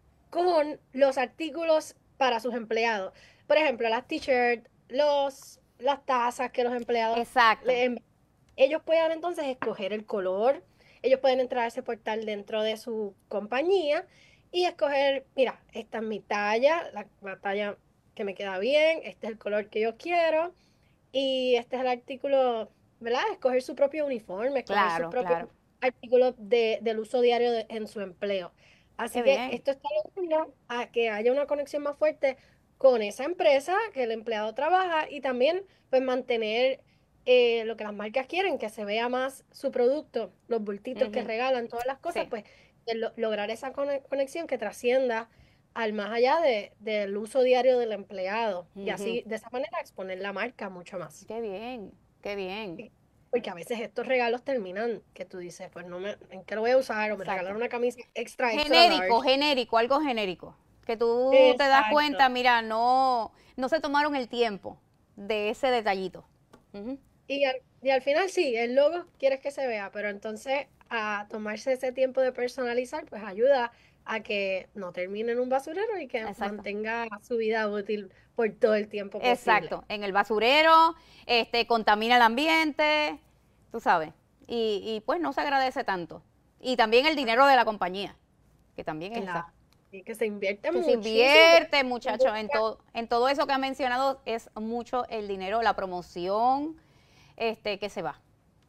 con los artículos para sus empleados. Por ejemplo, las t-shirts, los, las tazas que los empleados Exacto. le envían. Ellos pueden entonces escoger el color, ellos pueden entrar a ese portal dentro de su compañía y escoger, mira, esta es mi talla, la, la talla que me queda bien, este es el color que yo quiero y este es el artículo, ¿verdad? Escoger su propio uniforme, escoger Claro, su propio claro. artículo de, del uso diario de- en su empleo. Así Qué que bien. esto está ayudando a que haya una conexión más fuerte con esa empresa que el empleado trabaja y también pues mantener eh, lo que las marcas quieren, que se vea más su producto, los bultitos que Ujú. regalan, todas las cosas, Sí. pues de lo- lograr esa cone- conexión que trascienda al más allá de, del uso diario del empleado y Ujú. así de esa manera exponer la marca mucho más. Qué bien, qué bien. Sí, porque a veces estos regalos terminan que tú dices, pues no me, ¿en qué lo voy a usar? O me Exacto. regalaron una camisa extra, extra Genérico, large. genérico, algo genérico. Que tú te das Exacto. cuenta, mira, no, no se tomaron el tiempo de ese detallito. Ujú. Y al, y al final sí, el logo quieres que se vea, pero entonces a tomarse ese tiempo de personalizar, pues ayuda a que no termine en un basurero y que Exacto. mantenga su vida útil por todo el tiempo posible. Exacto, en el basurero, este, contamina el ambiente, tú sabes, y, y pues no se agradece tanto. Y también el dinero de la compañía, que también es Claro. esa. Y que se invierte Que se muchísimo. invierte, muchachos, en todo, en todo eso que ha mencionado es mucho el dinero, la promoción, este, que se va.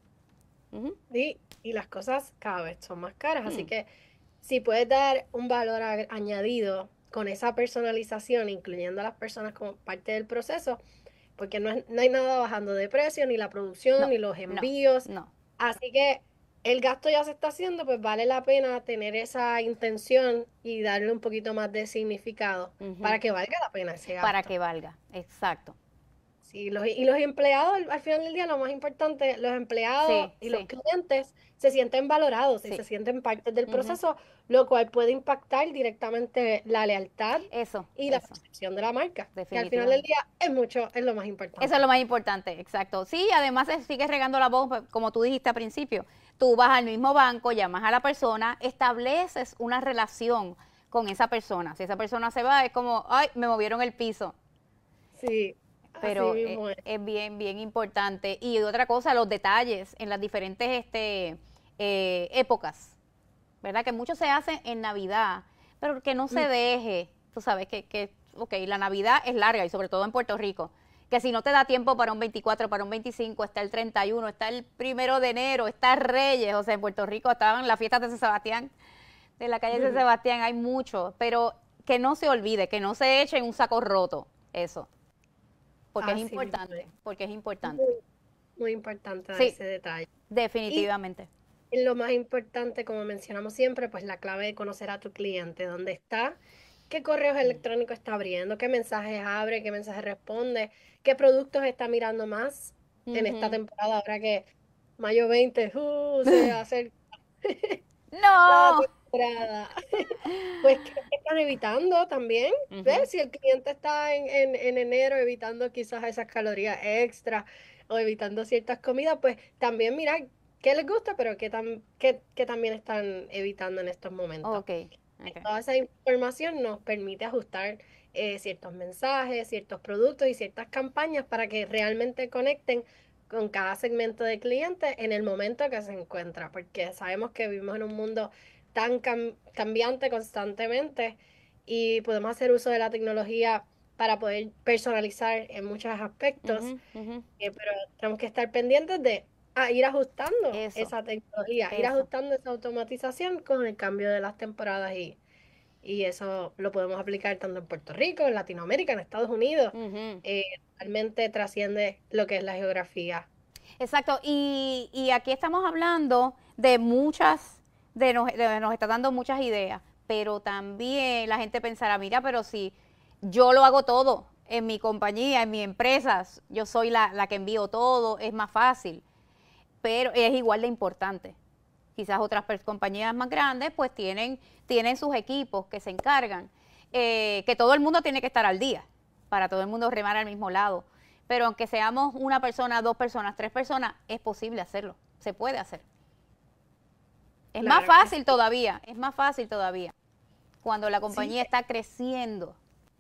Ujú. Sí, y las cosas cada vez son más caras, así Mm. que si puedes dar un valor ag- añadido con esa personalización, incluyendo a las personas como parte del proceso, porque no, es- no hay nada bajando de precio, ni la producción, No, ni los no, envíos, no. así que el gasto ya se está haciendo, pues vale la pena tener esa intención y darle un poquito más de significado Ujú. para que valga la pena ese gasto. Para que valga, exacto. Sí, los, y los empleados, al al final del día, lo más importante, los empleados Sí, y los sí. clientes se sienten valorados y Sí. se sienten parte del Ujú. proceso, lo cual puede impactar directamente la lealtad Eso, y la eso. percepción de la marca, que al final del Definitivamente. día es mucho, es lo más importante. Eso es lo más importante, exacto. Sí, además eh, sigues regando la voz, pues, como tú dijiste al principio. Tú vas al mismo banco, llamas a la persona, estableces una relación con esa persona. Si esa persona se va, es como, ay, me movieron el piso. Sí, Pero así eh, mismo es. es bien, bien importante. Y otra cosa, los detalles en las diferentes este, eh, épocas, ¿verdad? Que mucho se hace en Navidad, pero que no se Mm. deje, tú sabes, que, que, ok, la Navidad es larga y sobre todo en Puerto Rico, que si no te da tiempo para un veinticuatro, para un veinticinco, está el treinta y uno, está el primero de enero, está Reyes, o sea, en Puerto Rico estaban las fiestas de San Sebastián, de la calle de San Ujú. Sebastián, hay mucho, pero que no se olvide, que no se eche en un saco roto, eso, porque Así es mismo importante, es. porque es importante. Muy, muy importante dar Sí, ese detalle. definitivamente. Y lo más importante, como mencionamos siempre, pues la clave de conocer a tu cliente, dónde está, qué correos electrónicos está abriendo, qué mensajes abre, qué mensajes responde, qué productos está mirando más en esta Ujú. temporada, ahora que mayo veinte uh, se acerca la No. temporada. Pues, ¿qué están evitando también? Ujú. ¿Ves? Si el cliente está en, en, en enero evitando quizás esas calorías extra o evitando ciertas comidas, pues también mira qué les gusta, pero qué, tam- qué, qué también están evitando en estos momentos. Ok, ok. Toda esa información nos permite ajustar eh, ciertos mensajes, ciertos productos y ciertas campañas para que realmente conecten con cada segmento de cliente en el momento que se encuentra, porque sabemos que vivimos en un mundo tan cam- cambiante constantemente y podemos hacer uso de la tecnología para poder personalizar en muchos aspectos, Ujú, ujú. eh, pero tenemos que estar pendientes de ah, ir ajustando Eso, esa tecnología, ir eso. ajustando esa automatización con el cambio de las temporadas y, y eso lo podemos aplicar tanto en Puerto Rico, en Latinoamérica, en Estados Unidos. Ujú. Eh, realmente trasciende lo que es la geografía. Exacto, y, y aquí estamos hablando de muchas, de nos, de nos está dando muchas ideas, pero también la gente pensará, mira, pero si yo lo hago todo en mi compañía, en mi empresa, yo soy la, la que envío todo, es más fácil, pero es igual de importante. Quizás otras per- compañías más grandes pues tienen, tienen sus equipos que se encargan, eh, que todo el mundo tiene que estar al día, para todo el mundo remar al mismo lado. Pero aunque seamos una persona, dos personas, tres personas, es posible hacerlo, se puede hacer. Es Claro más que fácil sí. todavía, es más fácil todavía, cuando la Sí, compañía está creciendo.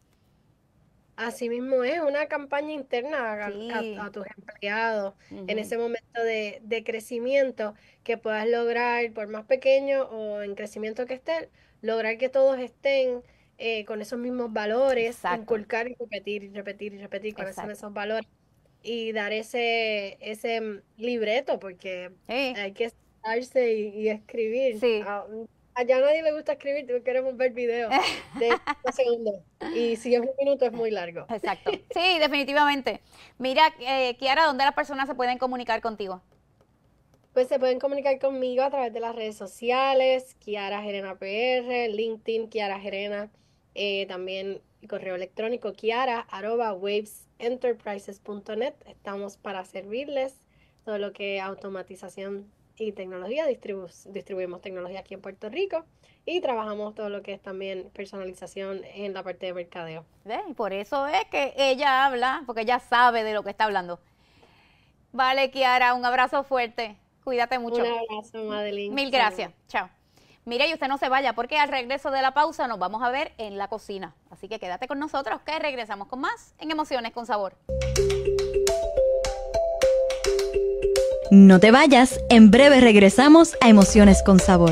así mismo es una campaña interna a, Sí. a- a tus empleados en Ujú. ese momento de, de crecimiento que puedas lograr, por más pequeño o en crecimiento que esté, lograr que todos estén eh, con esos mismos valores, Exacto. inculcar y repetir y repetir y repetir con esos, Exacto. esos valores y dar ese, ese mm, libreto, porque Sí. hay que sentarse y, y escribir. Sí. A, allá a nadie le gusta escribir, tú queremos ver videos de dos segundos y si es un minuto es muy largo. Exacto. Sí, definitivamente. Mira, eh, Kiara, ¿dónde las personas se pueden comunicar contigo? Pues se pueden comunicar conmigo a través de las redes sociales, Kiara Gerena P R, LinkedIn, Kiara Gerena, eh, también correo electrónico kiara arroba wavesenterprises punto net. Estamos para servirles todo lo que es automatización y tecnología. Distribu distribuimos tecnología aquí en Puerto Rico y trabajamos todo lo que es también personalización en la parte de mercadeo. ¿Ves? Y por eso es que ella habla, porque ella sabe de lo que está hablando. Vale, Kiara, un abrazo fuerte. Cuídate mucho. Un abrazo, Madeline. Mil gracias. Chao. Mire, y usted no se vaya porque al regreso de la pausa nos vamos a ver en la cocina. Así que quédate con nosotros que regresamos con más en Emociones con Sabor. No te vayas, en breve regresamos a Emociones con Sabor.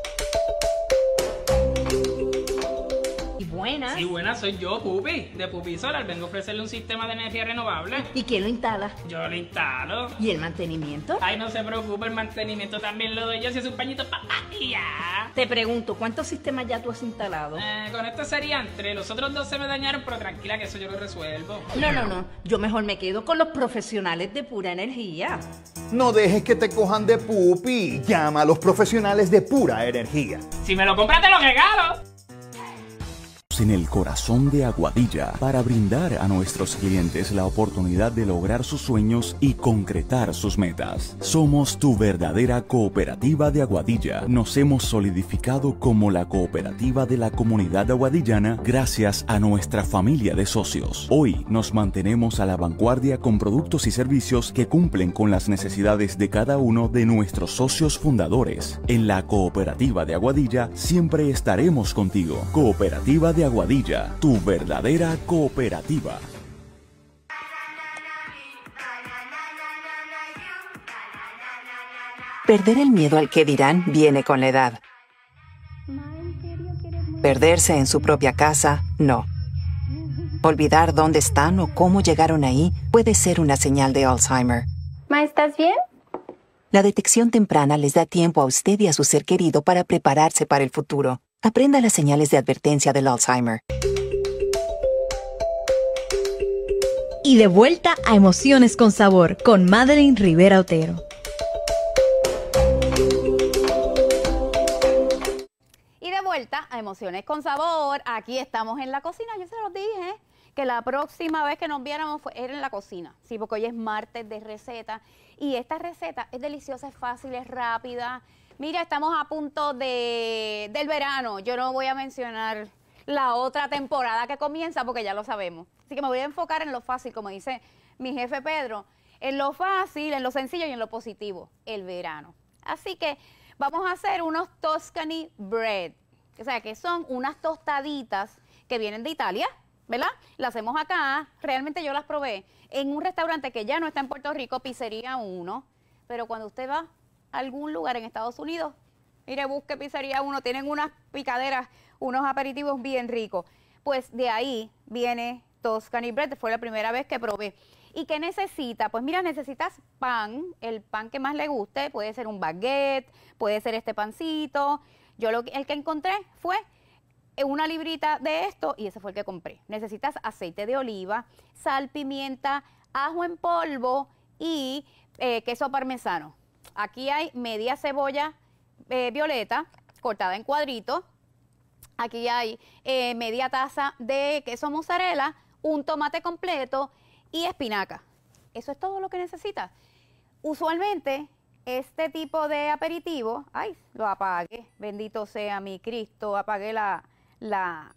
Buenas. Sí, buenas, soy yo, Pupi, de Pupi Solar. Vengo a ofrecerle un sistema de energía renovable. ¿Y quién lo instala? Yo lo instalo. ¿Y el mantenimiento? Ay, no se preocupe, el mantenimiento también lo doy yo. Si es un pañito, papá, y ya. Te pregunto, ¿cuántos sistemas ya tú has instalado? Eh, con esto serían tres. Los otros dos se me dañaron, pero tranquila que eso yo lo resuelvo. No, no, no. Yo mejor me quedo con los profesionales de Pura Energía. No dejes que te cojan de pupi. Llama a los profesionales de Pura Energía. Si me lo compras, te lo regalo. En el corazón de Aguadilla para brindar a nuestros clientes la oportunidad de lograr sus sueños y concretar sus metas. Somos tu verdadera cooperativa de Aguadilla. Nos hemos solidificado como la cooperativa de la comunidad aguadillana gracias a nuestra familia de socios. Hoy nos mantenemos a la vanguardia con productos y servicios que cumplen con las necesidades de cada uno de nuestros socios fundadores. En la cooperativa de Aguadilla siempre estaremos contigo. Cooperativa de Aguadilla, tu verdadera cooperativa. Perder el miedo al que dirán viene con la edad. Perderse en su propia casa, no. Olvidar dónde están o cómo llegaron ahí puede ser una señal de Alzheimer. Ma, ¿estás bien? La detección temprana les da tiempo a usted y a su ser querido para prepararse para el futuro. Aprenda las señales de advertencia del Alzheimer. Y de vuelta a Emociones con Sabor con Madeline Rivera Otero. Y de vuelta a Emociones con Sabor. Aquí estamos en la cocina. Yo se los dije que la próxima vez que nos viéramos fue, era en la cocina. Sí, porque hoy es martes de receta. Y esta receta es deliciosa, es fácil, es rápida. Mira, estamos a punto de, del verano. Yo no voy a mencionar la otra temporada que comienza porque ya lo sabemos. Así que me voy a enfocar en lo fácil, como dice mi jefe Pedro, en lo fácil, en lo sencillo y en lo positivo, el verano. Así que vamos a hacer unos Tuscany bread, o sea, que son unas tostaditas que vienen de Italia, ¿verdad? Las hacemos acá, realmente yo las probé en un restaurante que ya no está en Puerto Rico, Pizzería uno, pero cuando usted va a algún lugar en Estados Unidos, mire, busque Pizzería uno, tienen unas picaderas, unos aperitivos bien ricos. Pues de ahí viene Tuscany bread, fue la primera vez que probé. ¿Y qué necesita? Pues mira, necesitas pan, el pan que más le guste, puede ser un baguette, puede ser este pancito. Yo lo, el que encontré fue una librita de esto y ese fue el que compré. Necesitas aceite de oliva, sal, pimienta, ajo en polvo y eh, queso parmesano. Aquí hay media cebolla eh, violeta cortada en cuadritos. Aquí hay eh, media taza de queso mozzarella, un tomate completo y espinaca. Eso es todo lo que necesitas. Usualmente este tipo de aperitivo, ay, lo apagué, bendito sea mi Cristo, apagué la, la,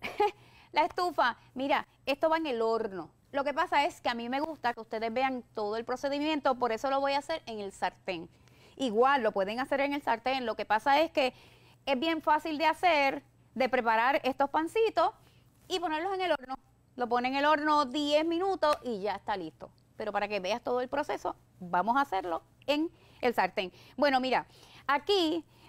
la estufa. Mira, esto va en el horno. Lo que pasa es que a mí me gusta que ustedes vean todo el procedimiento, por eso lo voy a hacer en el sartén. Igual lo pueden hacer en el sartén, lo que pasa es que es bien fácil de hacer, de preparar estos pancitos y ponerlos en el horno. Lo ponen en el horno diez minutos y ya está listo. Pero para que veas todo el proceso, vamos a hacerlo en el sartén. Bueno, mira, aquí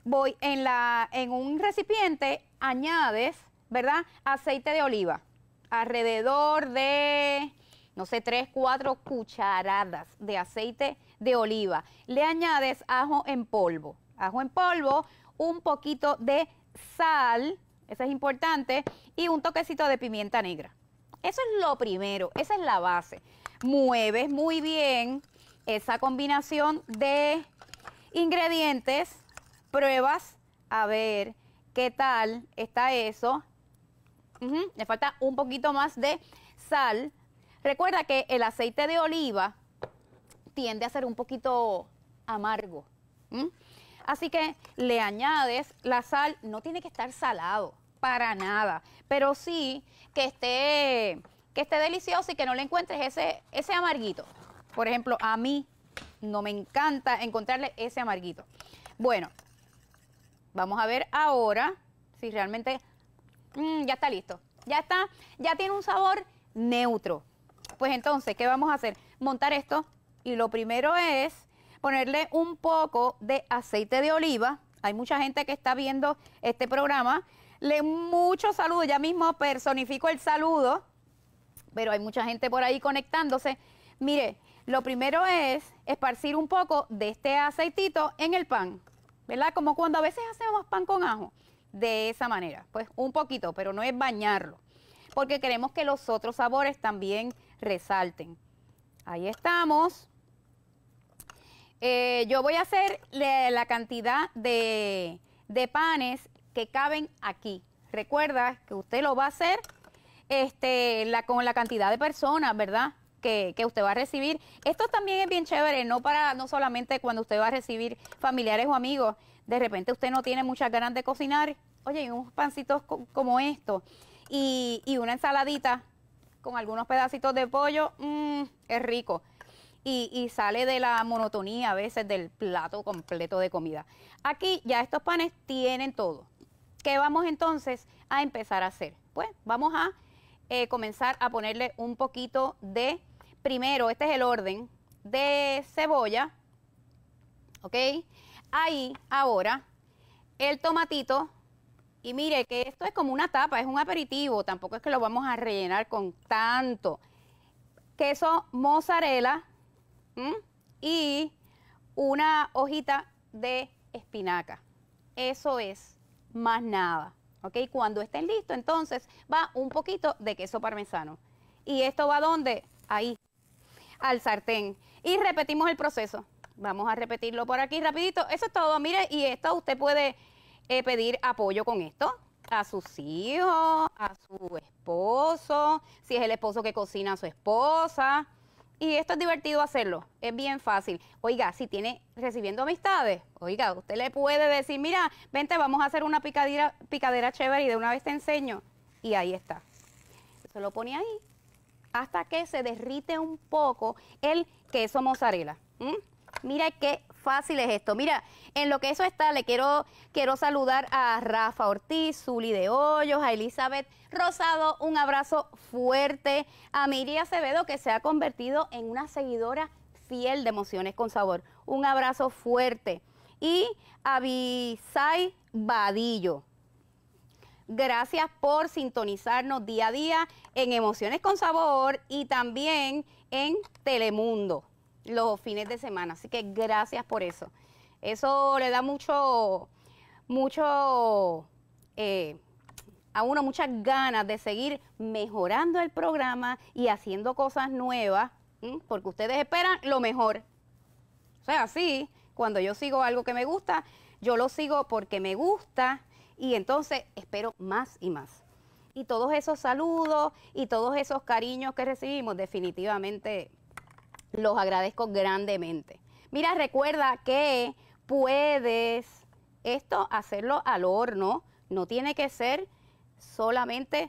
voy en, la, en un recipiente, añades, ¿verdad? Aceite de oliva, alrededor de, no sé, tres, cuatro cucharadas de aceite de oliva. Le añades ajo en polvo, ajo en polvo, un poquito de sal, eso es importante, y un toquecito de pimienta negra. Eso es lo primero, esa es la base. Mueves muy bien esa combinación de ingredientes, pruebas a ver qué tal está eso. Uh-huh. Le falta un poquito más de sal. Recuerda que el aceite de oliva tiende a ser un poquito amargo. ¿Mm? Así que le añades la sal, no tiene que estar salado, para nada, pero sí que esté, que esté delicioso y que no le encuentres ese, ese amarguito. Por ejemplo, a mí no me encanta encontrarle ese amarguito. Bueno, vamos a ver ahora si realmente mmm, ya está listo. Ya está, ya tiene un sabor neutro. Pues entonces, ¿qué vamos a hacer? Montar esto y lo primero es ponerle un poco de aceite de oliva. Hay mucha gente que está viendo este programa. Le mucho saludo, ya mismo personifico el saludo, pero hay mucha gente por ahí conectándose. Mire, lo primero es esparcir un poco de este aceitito en el pan, ¿verdad? Como cuando a veces hacemos pan con ajo, de esa manera. Pues un poquito, pero no es bañarlo, porque queremos que los otros sabores también resalten. Ahí estamos. Eh, yo voy a hacer la, la cantidad de, de panes que caben aquí. Recuerda que usted lo va a hacer este, la, con la cantidad de personas, ¿verdad? Que, que usted va a recibir. Esto también es bien chévere, no para no solamente cuando usted va a recibir familiares o amigos. De repente usted no tiene muchas ganas de cocinar. Oye, unos pancitos co como estos y, y una ensaladita con algunos pedacitos de pollo, mmm, es rico. Y, y sale de la monotonía a veces del plato completo de comida. Aquí ya estos panes tienen todo. ¿Qué vamos entonces a empezar a hacer? Pues vamos a eh, comenzar a ponerle un poquito de, primero, este es el orden, de cebolla, ¿ok? Ahí, ahora, el tomatito, y mire que esto es como una tapa, es un aperitivo, tampoco es que lo vamos a rellenar con tanto. Queso mozzarella, ¿m? Y una hojita de espinaca. Eso es, más nada, ¿ok? Cuando estén listos, entonces va un poquito de queso parmesano. ¿Y esto va a dónde? Ahí, al sartén. Y repetimos el proceso. Vamos a repetirlo por aquí rapidito. Eso es todo, mire, y esto usted puede eh, pedir apoyo con esto a sus hijos, a su esposo, si es el esposo que cocina a su esposa. Y esto es divertido hacerlo, es bien fácil. Oiga, si tiene recibiendo amistades, oiga, usted le puede decir, mira, vente, vamos a hacer una picadera, picadera chévere y de una vez te enseño. Y ahí está. Se lo pone ahí hasta que se derrite un poco el queso mozzarella. ¿Mm? Mira qué fácil es esto. Mira, en lo que eso está, le quiero, quiero saludar a Rafa Ortiz, Zuli de Hoyos, a Elizabeth Rosado, un abrazo fuerte, a Miri Acevedo, que se ha convertido en una seguidora fiel de Emociones con Sabor. Un abrazo fuerte. Y a Bisay Vadillo. Gracias por sintonizarnos día a día en Emociones con Sabor y también en Telemundo los fines de semana. Así que gracias por eso. Eso le da mucho, mucho, eh, a uno muchas ganas de seguir mejorando el programa y haciendo cosas nuevas, ¿m? Porque ustedes esperan lo mejor. O sea, sí, cuando yo sigo algo que me gusta, yo lo sigo porque me gusta y entonces espero más y más. Y todos esos saludos y todos esos cariños que recibimos, definitivamente los agradezco grandemente. Mira, recuerda que puedes esto hacerlo al horno, no tiene que ser solamente,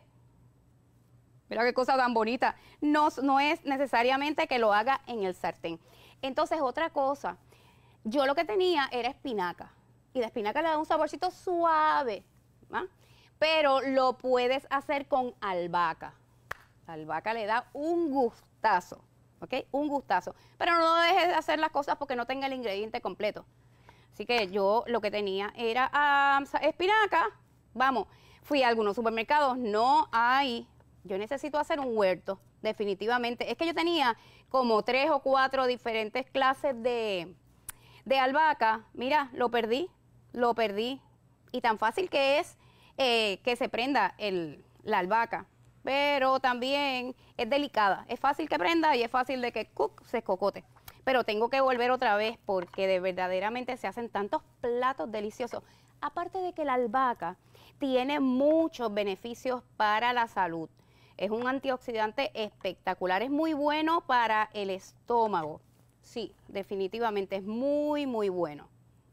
mira qué cosa tan bonita, no, no es necesariamente que lo haga en el sartén. Entonces, otra cosa, yo lo que tenía era espinaca, y la espinaca le da un saborcito suave, ¿ah? Pero lo puedes hacer con albahaca. La albahaca le da un gustazo. ¿Ok? Un gustazo. Pero no dejes de hacer las cosas porque no tenga el ingrediente completo. Así que yo lo que tenía era um, espinaca. Vamos, fui a algunos supermercados, no hay. Yo necesito hacer un huerto, definitivamente. Es que yo tenía como tres o cuatro diferentes clases de, de albahaca. Mira, lo perdí, lo perdí. Y tan fácil que es eh, que se prenda el, la albahaca. Pero también es delicada. Es fácil que prenda y es fácil de que cuc, se escocote. Pero tengo que volver otra vez porque de verdaderamente se hacen tantos platos deliciosos. Aparte de que la albahaca tiene muchos beneficios para la salud. Es un antioxidante espectacular, es muy bueno para el estómago. Sí, definitivamente es muy, muy bueno.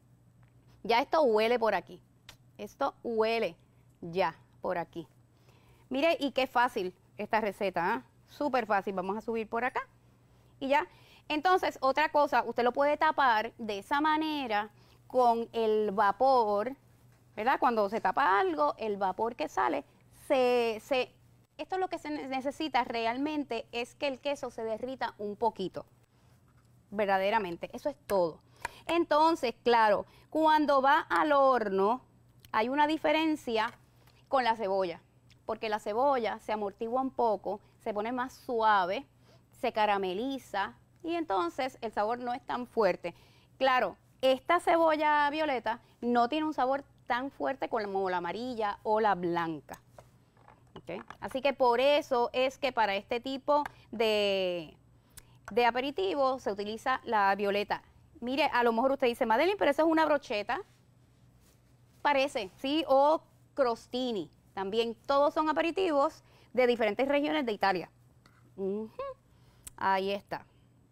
Ya esto huele por aquí. Esto huele ya por aquí. Mire, y qué fácil esta receta, ¿eh? Súper fácil. Vamos a subir por acá y ya. Entonces, otra cosa, usted lo puede tapar de esa manera con el vapor, ¿verdad? Cuando se tapa algo, el vapor que sale, se, se, esto es lo que se necesita realmente, es que el queso se derrita un poquito, verdaderamente, eso es todo. Entonces, claro, cuando va al horno, hay una diferencia con la cebolla, porque la cebolla se amortigua un poco, se pone más suave, se carameliza, y entonces el sabor no es tan fuerte. Claro, esta cebolla violeta no tiene un sabor tan fuerte como la amarilla o la blanca. ¿Okay? Así que por eso es que para este tipo de, de aperitivo se utiliza la violeta. Mire, a lo mejor usted dice, Madeline, pero eso es una brocheta. Parece, ¿sí? O crostini. También todos son aperitivos de diferentes regiones de Italia. Uh-huh. Ahí está.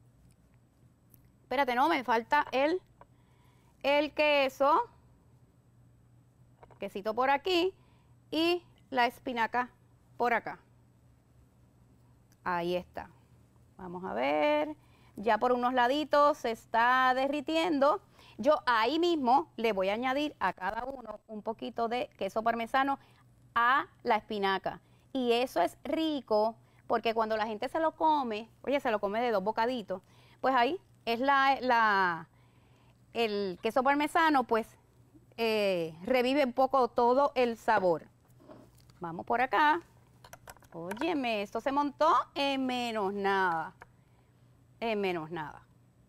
Espérate, no, me falta el, el queso, quesito por aquí y la espinaca por acá. Ahí está. Vamos a ver, ya por unos laditos se está derritiendo. Yo ahí mismo le voy a añadir a cada uno un poquito de queso parmesano a la espinaca. Y eso es rico porque cuando la gente se lo come, oye, se lo come de dos bocaditos, pues ahí es la, la, el queso parmesano, pues eh, revive un poco todo el sabor. Vamos por acá. Óyeme, esto se montó en menos nada. En menos nada.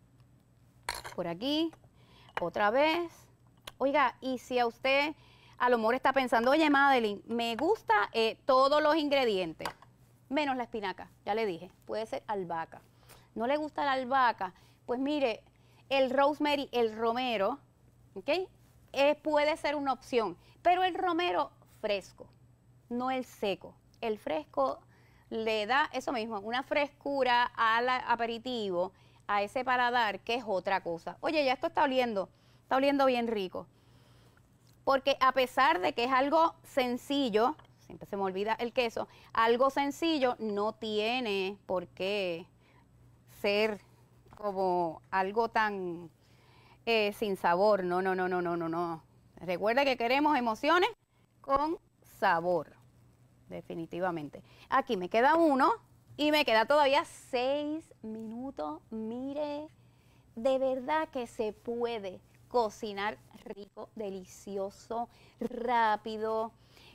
Por aquí, otra vez. Oiga, y si a usted a lo mejor está pensando, oye, Madeline, me gusta eh, todos los ingredientes, menos la espinaca, ya le dije, puede ser albahaca. ¿No le gusta la albahaca? Pues mire, el rosemary, el romero, ¿ok? Eh, puede ser una opción, pero el romero fresco, no el seco. El fresco le da eso mismo, una frescura al aperitivo, a ese paladar, que es otra cosa. Oye, ya esto está oliendo, está oliendo bien rico. Porque a pesar de que es algo sencillo, siempre se me olvida el queso, algo sencillo no tiene por qué ser como algo tan eh, sin sabor. No, no, no, no, no, no, no. Recuerde que queremos emociones con sabor, definitivamente. Aquí me queda uno y me queda todavía seis minutos. Mire, de verdad que se puede cocinar rico, delicioso, rápido,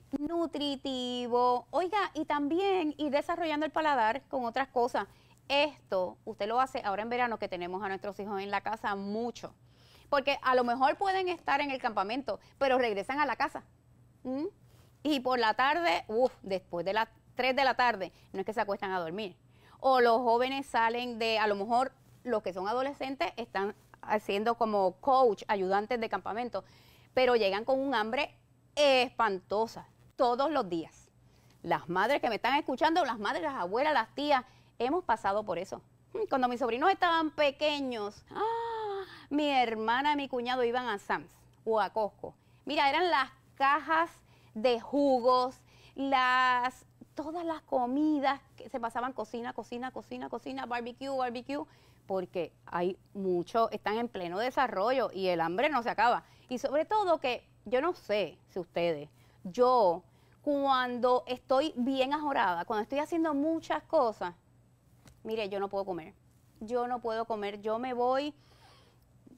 nutritivo. Oiga, y también ir desarrollando el paladar con otras cosas. Esto usted lo hace ahora en verano, que tenemos a nuestros hijos en la casa mucho. Porque a lo mejor pueden estar en el campamento, pero regresan a la casa. ¿Mm? Y por la tarde, uff, después de las tres de la tarde, no es que se acuestan a dormir. O los jóvenes salen de, a lo mejor los que son adolescentes están haciendo como coach, ayudantes de campamento, pero llegan con un hambre espantosa todos los días. Las madres que me están escuchando, las madres, las abuelas, las tías, hemos pasado por eso. Cuando mis sobrinos estaban pequeños, ¡ah! Mi hermana y mi cuñado iban a Sam's o a Costco. Mira, eran las cajas de jugos, las, todas las comidas que se pasaban cocina, cocina, cocina, cocina, barbecue, barbecue, porque hay mucho, están en pleno desarrollo y el hambre no se acaba. Y sobre todo que, yo no sé si ustedes, yo cuando estoy bien ajorada, cuando estoy haciendo muchas cosas, mire, yo no puedo comer, yo no puedo comer, yo me voy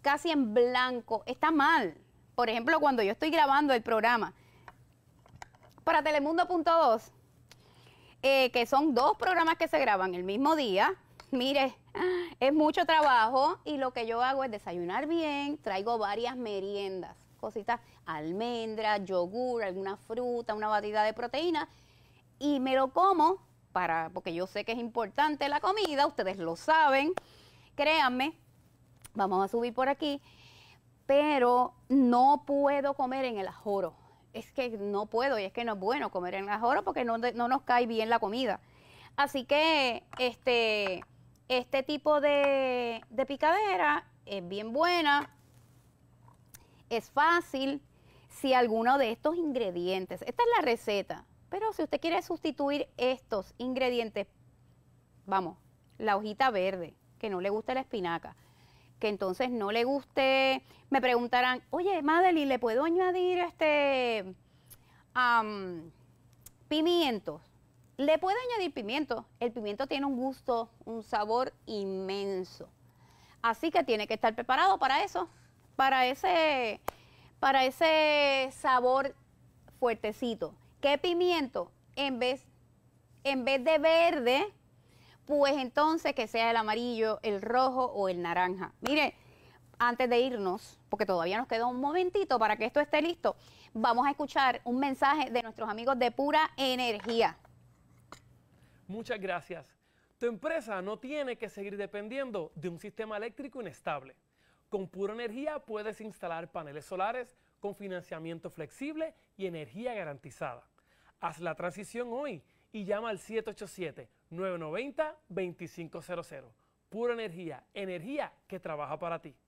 casi en blanco, está mal. Por ejemplo, cuando yo estoy grabando el programa para Telemundo punto dos, eh, que son dos programas que se graban el mismo día, mire, es mucho trabajo y lo que yo hago es desayunar bien, traigo varias meriendas, cositas, almendras, yogur, alguna fruta, una batida de proteína y me lo como para, porque yo sé que es importante la comida, ustedes lo saben, créanme, vamos a subir por aquí, pero no puedo comer en el ajoro. Es que no puedo y es que no es bueno comer en el ajoro porque no, no nos cae bien la comida. Así que este, este tipo de, de picadera es bien buena, es fácil si alguno de estos ingredientes, esta es la receta, pero si usted quiere sustituir estos ingredientes, vamos, la hojita verde, que no le guste la espinaca, que entonces no le guste, me preguntarán, oye, Madeline, ¿le puedo añadir este um, pimientos? Le puedo añadir pimiento. El pimiento tiene un gusto, un sabor inmenso. Así que tiene que estar preparado para eso, para ese, para ese sabor fuertecito. ¿Qué pimiento? En vez, en vez de verde, pues entonces que sea el amarillo, el rojo o el naranja. Mire, antes de irnos, porque todavía nos queda un momentito para que esto esté listo, vamos a escuchar un mensaje de nuestros amigos de Pura Energía. Muchas gracias. Tu empresa no tiene que seguir dependiendo de un sistema eléctrico inestable. Con Pura Energía puedes instalar paneles solares con financiamiento flexible y energía garantizada. Haz la transición hoy y llama al siete ocho siete, nueve nueve cero, dos cinco cero cero. Pura Energía, energía que trabaja para ti.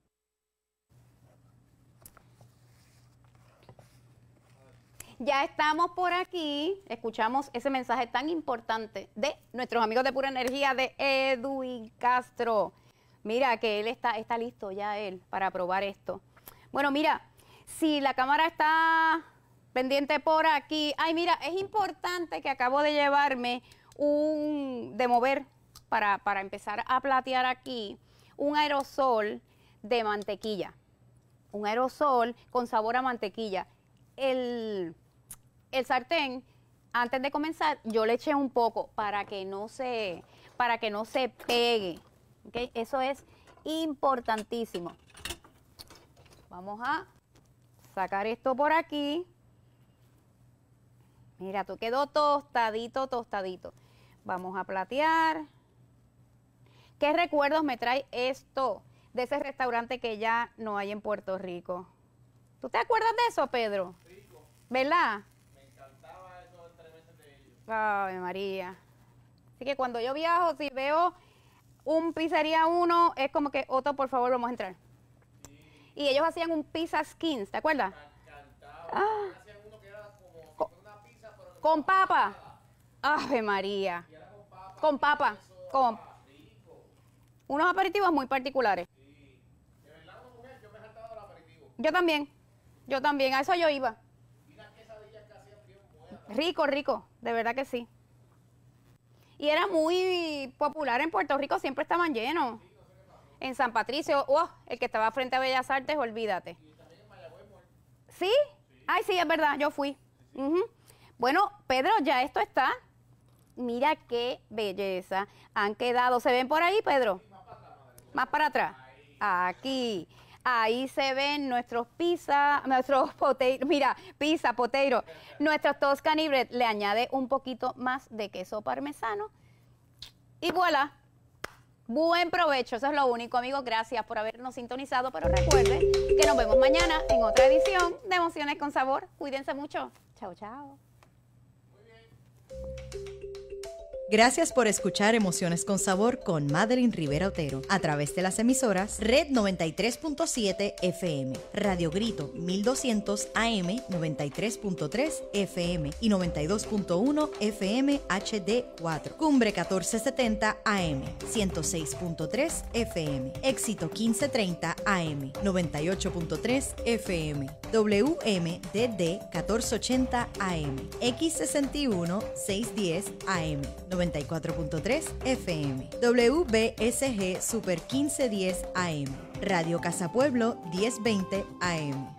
Ya estamos por aquí, escuchamos ese mensaje tan importante de nuestros amigos de Pura Energía, de Edwin Castro. Mira que él está, está listo ya él para probar esto. Bueno, mira, si la cámara está pendiente por aquí, ay mira, es importante que acabo de llevarme un, de mover para, para empezar a platear aquí, un aerosol de mantequilla. Un aerosol con sabor a mantequilla. El... El sartén, antes de comenzar, yo le eché un poco para que no se, para que no se pegue. ¿Okay? Eso es importantísimo. Vamos a sacar esto por aquí. Mira, tú quedó tostadito, tostadito. Vamos a platear. ¿Qué recuerdos me trae esto de ese restaurante que ya no hay en Puerto Rico? ¿Tú te acuerdas de eso, Pedro? Rico. ¿Verdad? Ay, María. Así que cuando yo viajo, si veo un pizzería uno, es como que, Otto, por favor, vamos a entrar. Sí. Y ellos hacían un pizza skins, ¿te acuerdas? Ah. Hacían uno que era como con, si una pizza, pero con papa. Ave María. Y era con papa. Con papa. Con rico. Unos aperitivos muy particulares. Sí. De verdad, mujer, yo me he saltado el aperitivo. Yo también. Yo también. A eso yo iba. Rico, rico, de verdad que sí. Y era muy popular en Puerto Rico, siempre estaban llenos. En San Patricio, oh, el que estaba frente a Bellas Artes, olvídate. Y también en Mayagüez. ¿Sí? Sí. Ay, sí, es verdad, yo fui. Uh-huh. Bueno, Pedro, ya esto está. Mira qué belleza. Han quedado, ¿se ven por ahí, Pedro? Sí, más para atrás, madre. Más para atrás. Ahí. Aquí. Ahí se ven nuestros pizza, nuestros potato, mira, pizza, potato, nuestros Toscany bread. Le añade un poquito más de queso parmesano y voilà. Buen provecho, eso es lo único, amigos. Gracias por habernos sintonizado, pero recuerden que nos vemos mañana en otra edición de Emociones con Sabor. Cuídense mucho. Chao, chao. Muy bien. Gracias por escuchar Emociones con Sabor con Madeline Rivera Otero a través de las emisoras Red noventa y tres punto siete F M, Radio Grito mil doscientos A M noventa y tres punto tres F M y noventa y dos punto uno F M H D cuatro, Cumbre catorce setenta A M ciento seis punto tres F M, Éxito quince treinta A M noventa y ocho punto tres F M. W M D D catorce ochenta A M, X sesenta y uno seiscientos diez A M, noventa y cuatro punto tres F M, W B S G Super quince diez A M, Radio Casa Pueblo diez veinte A M.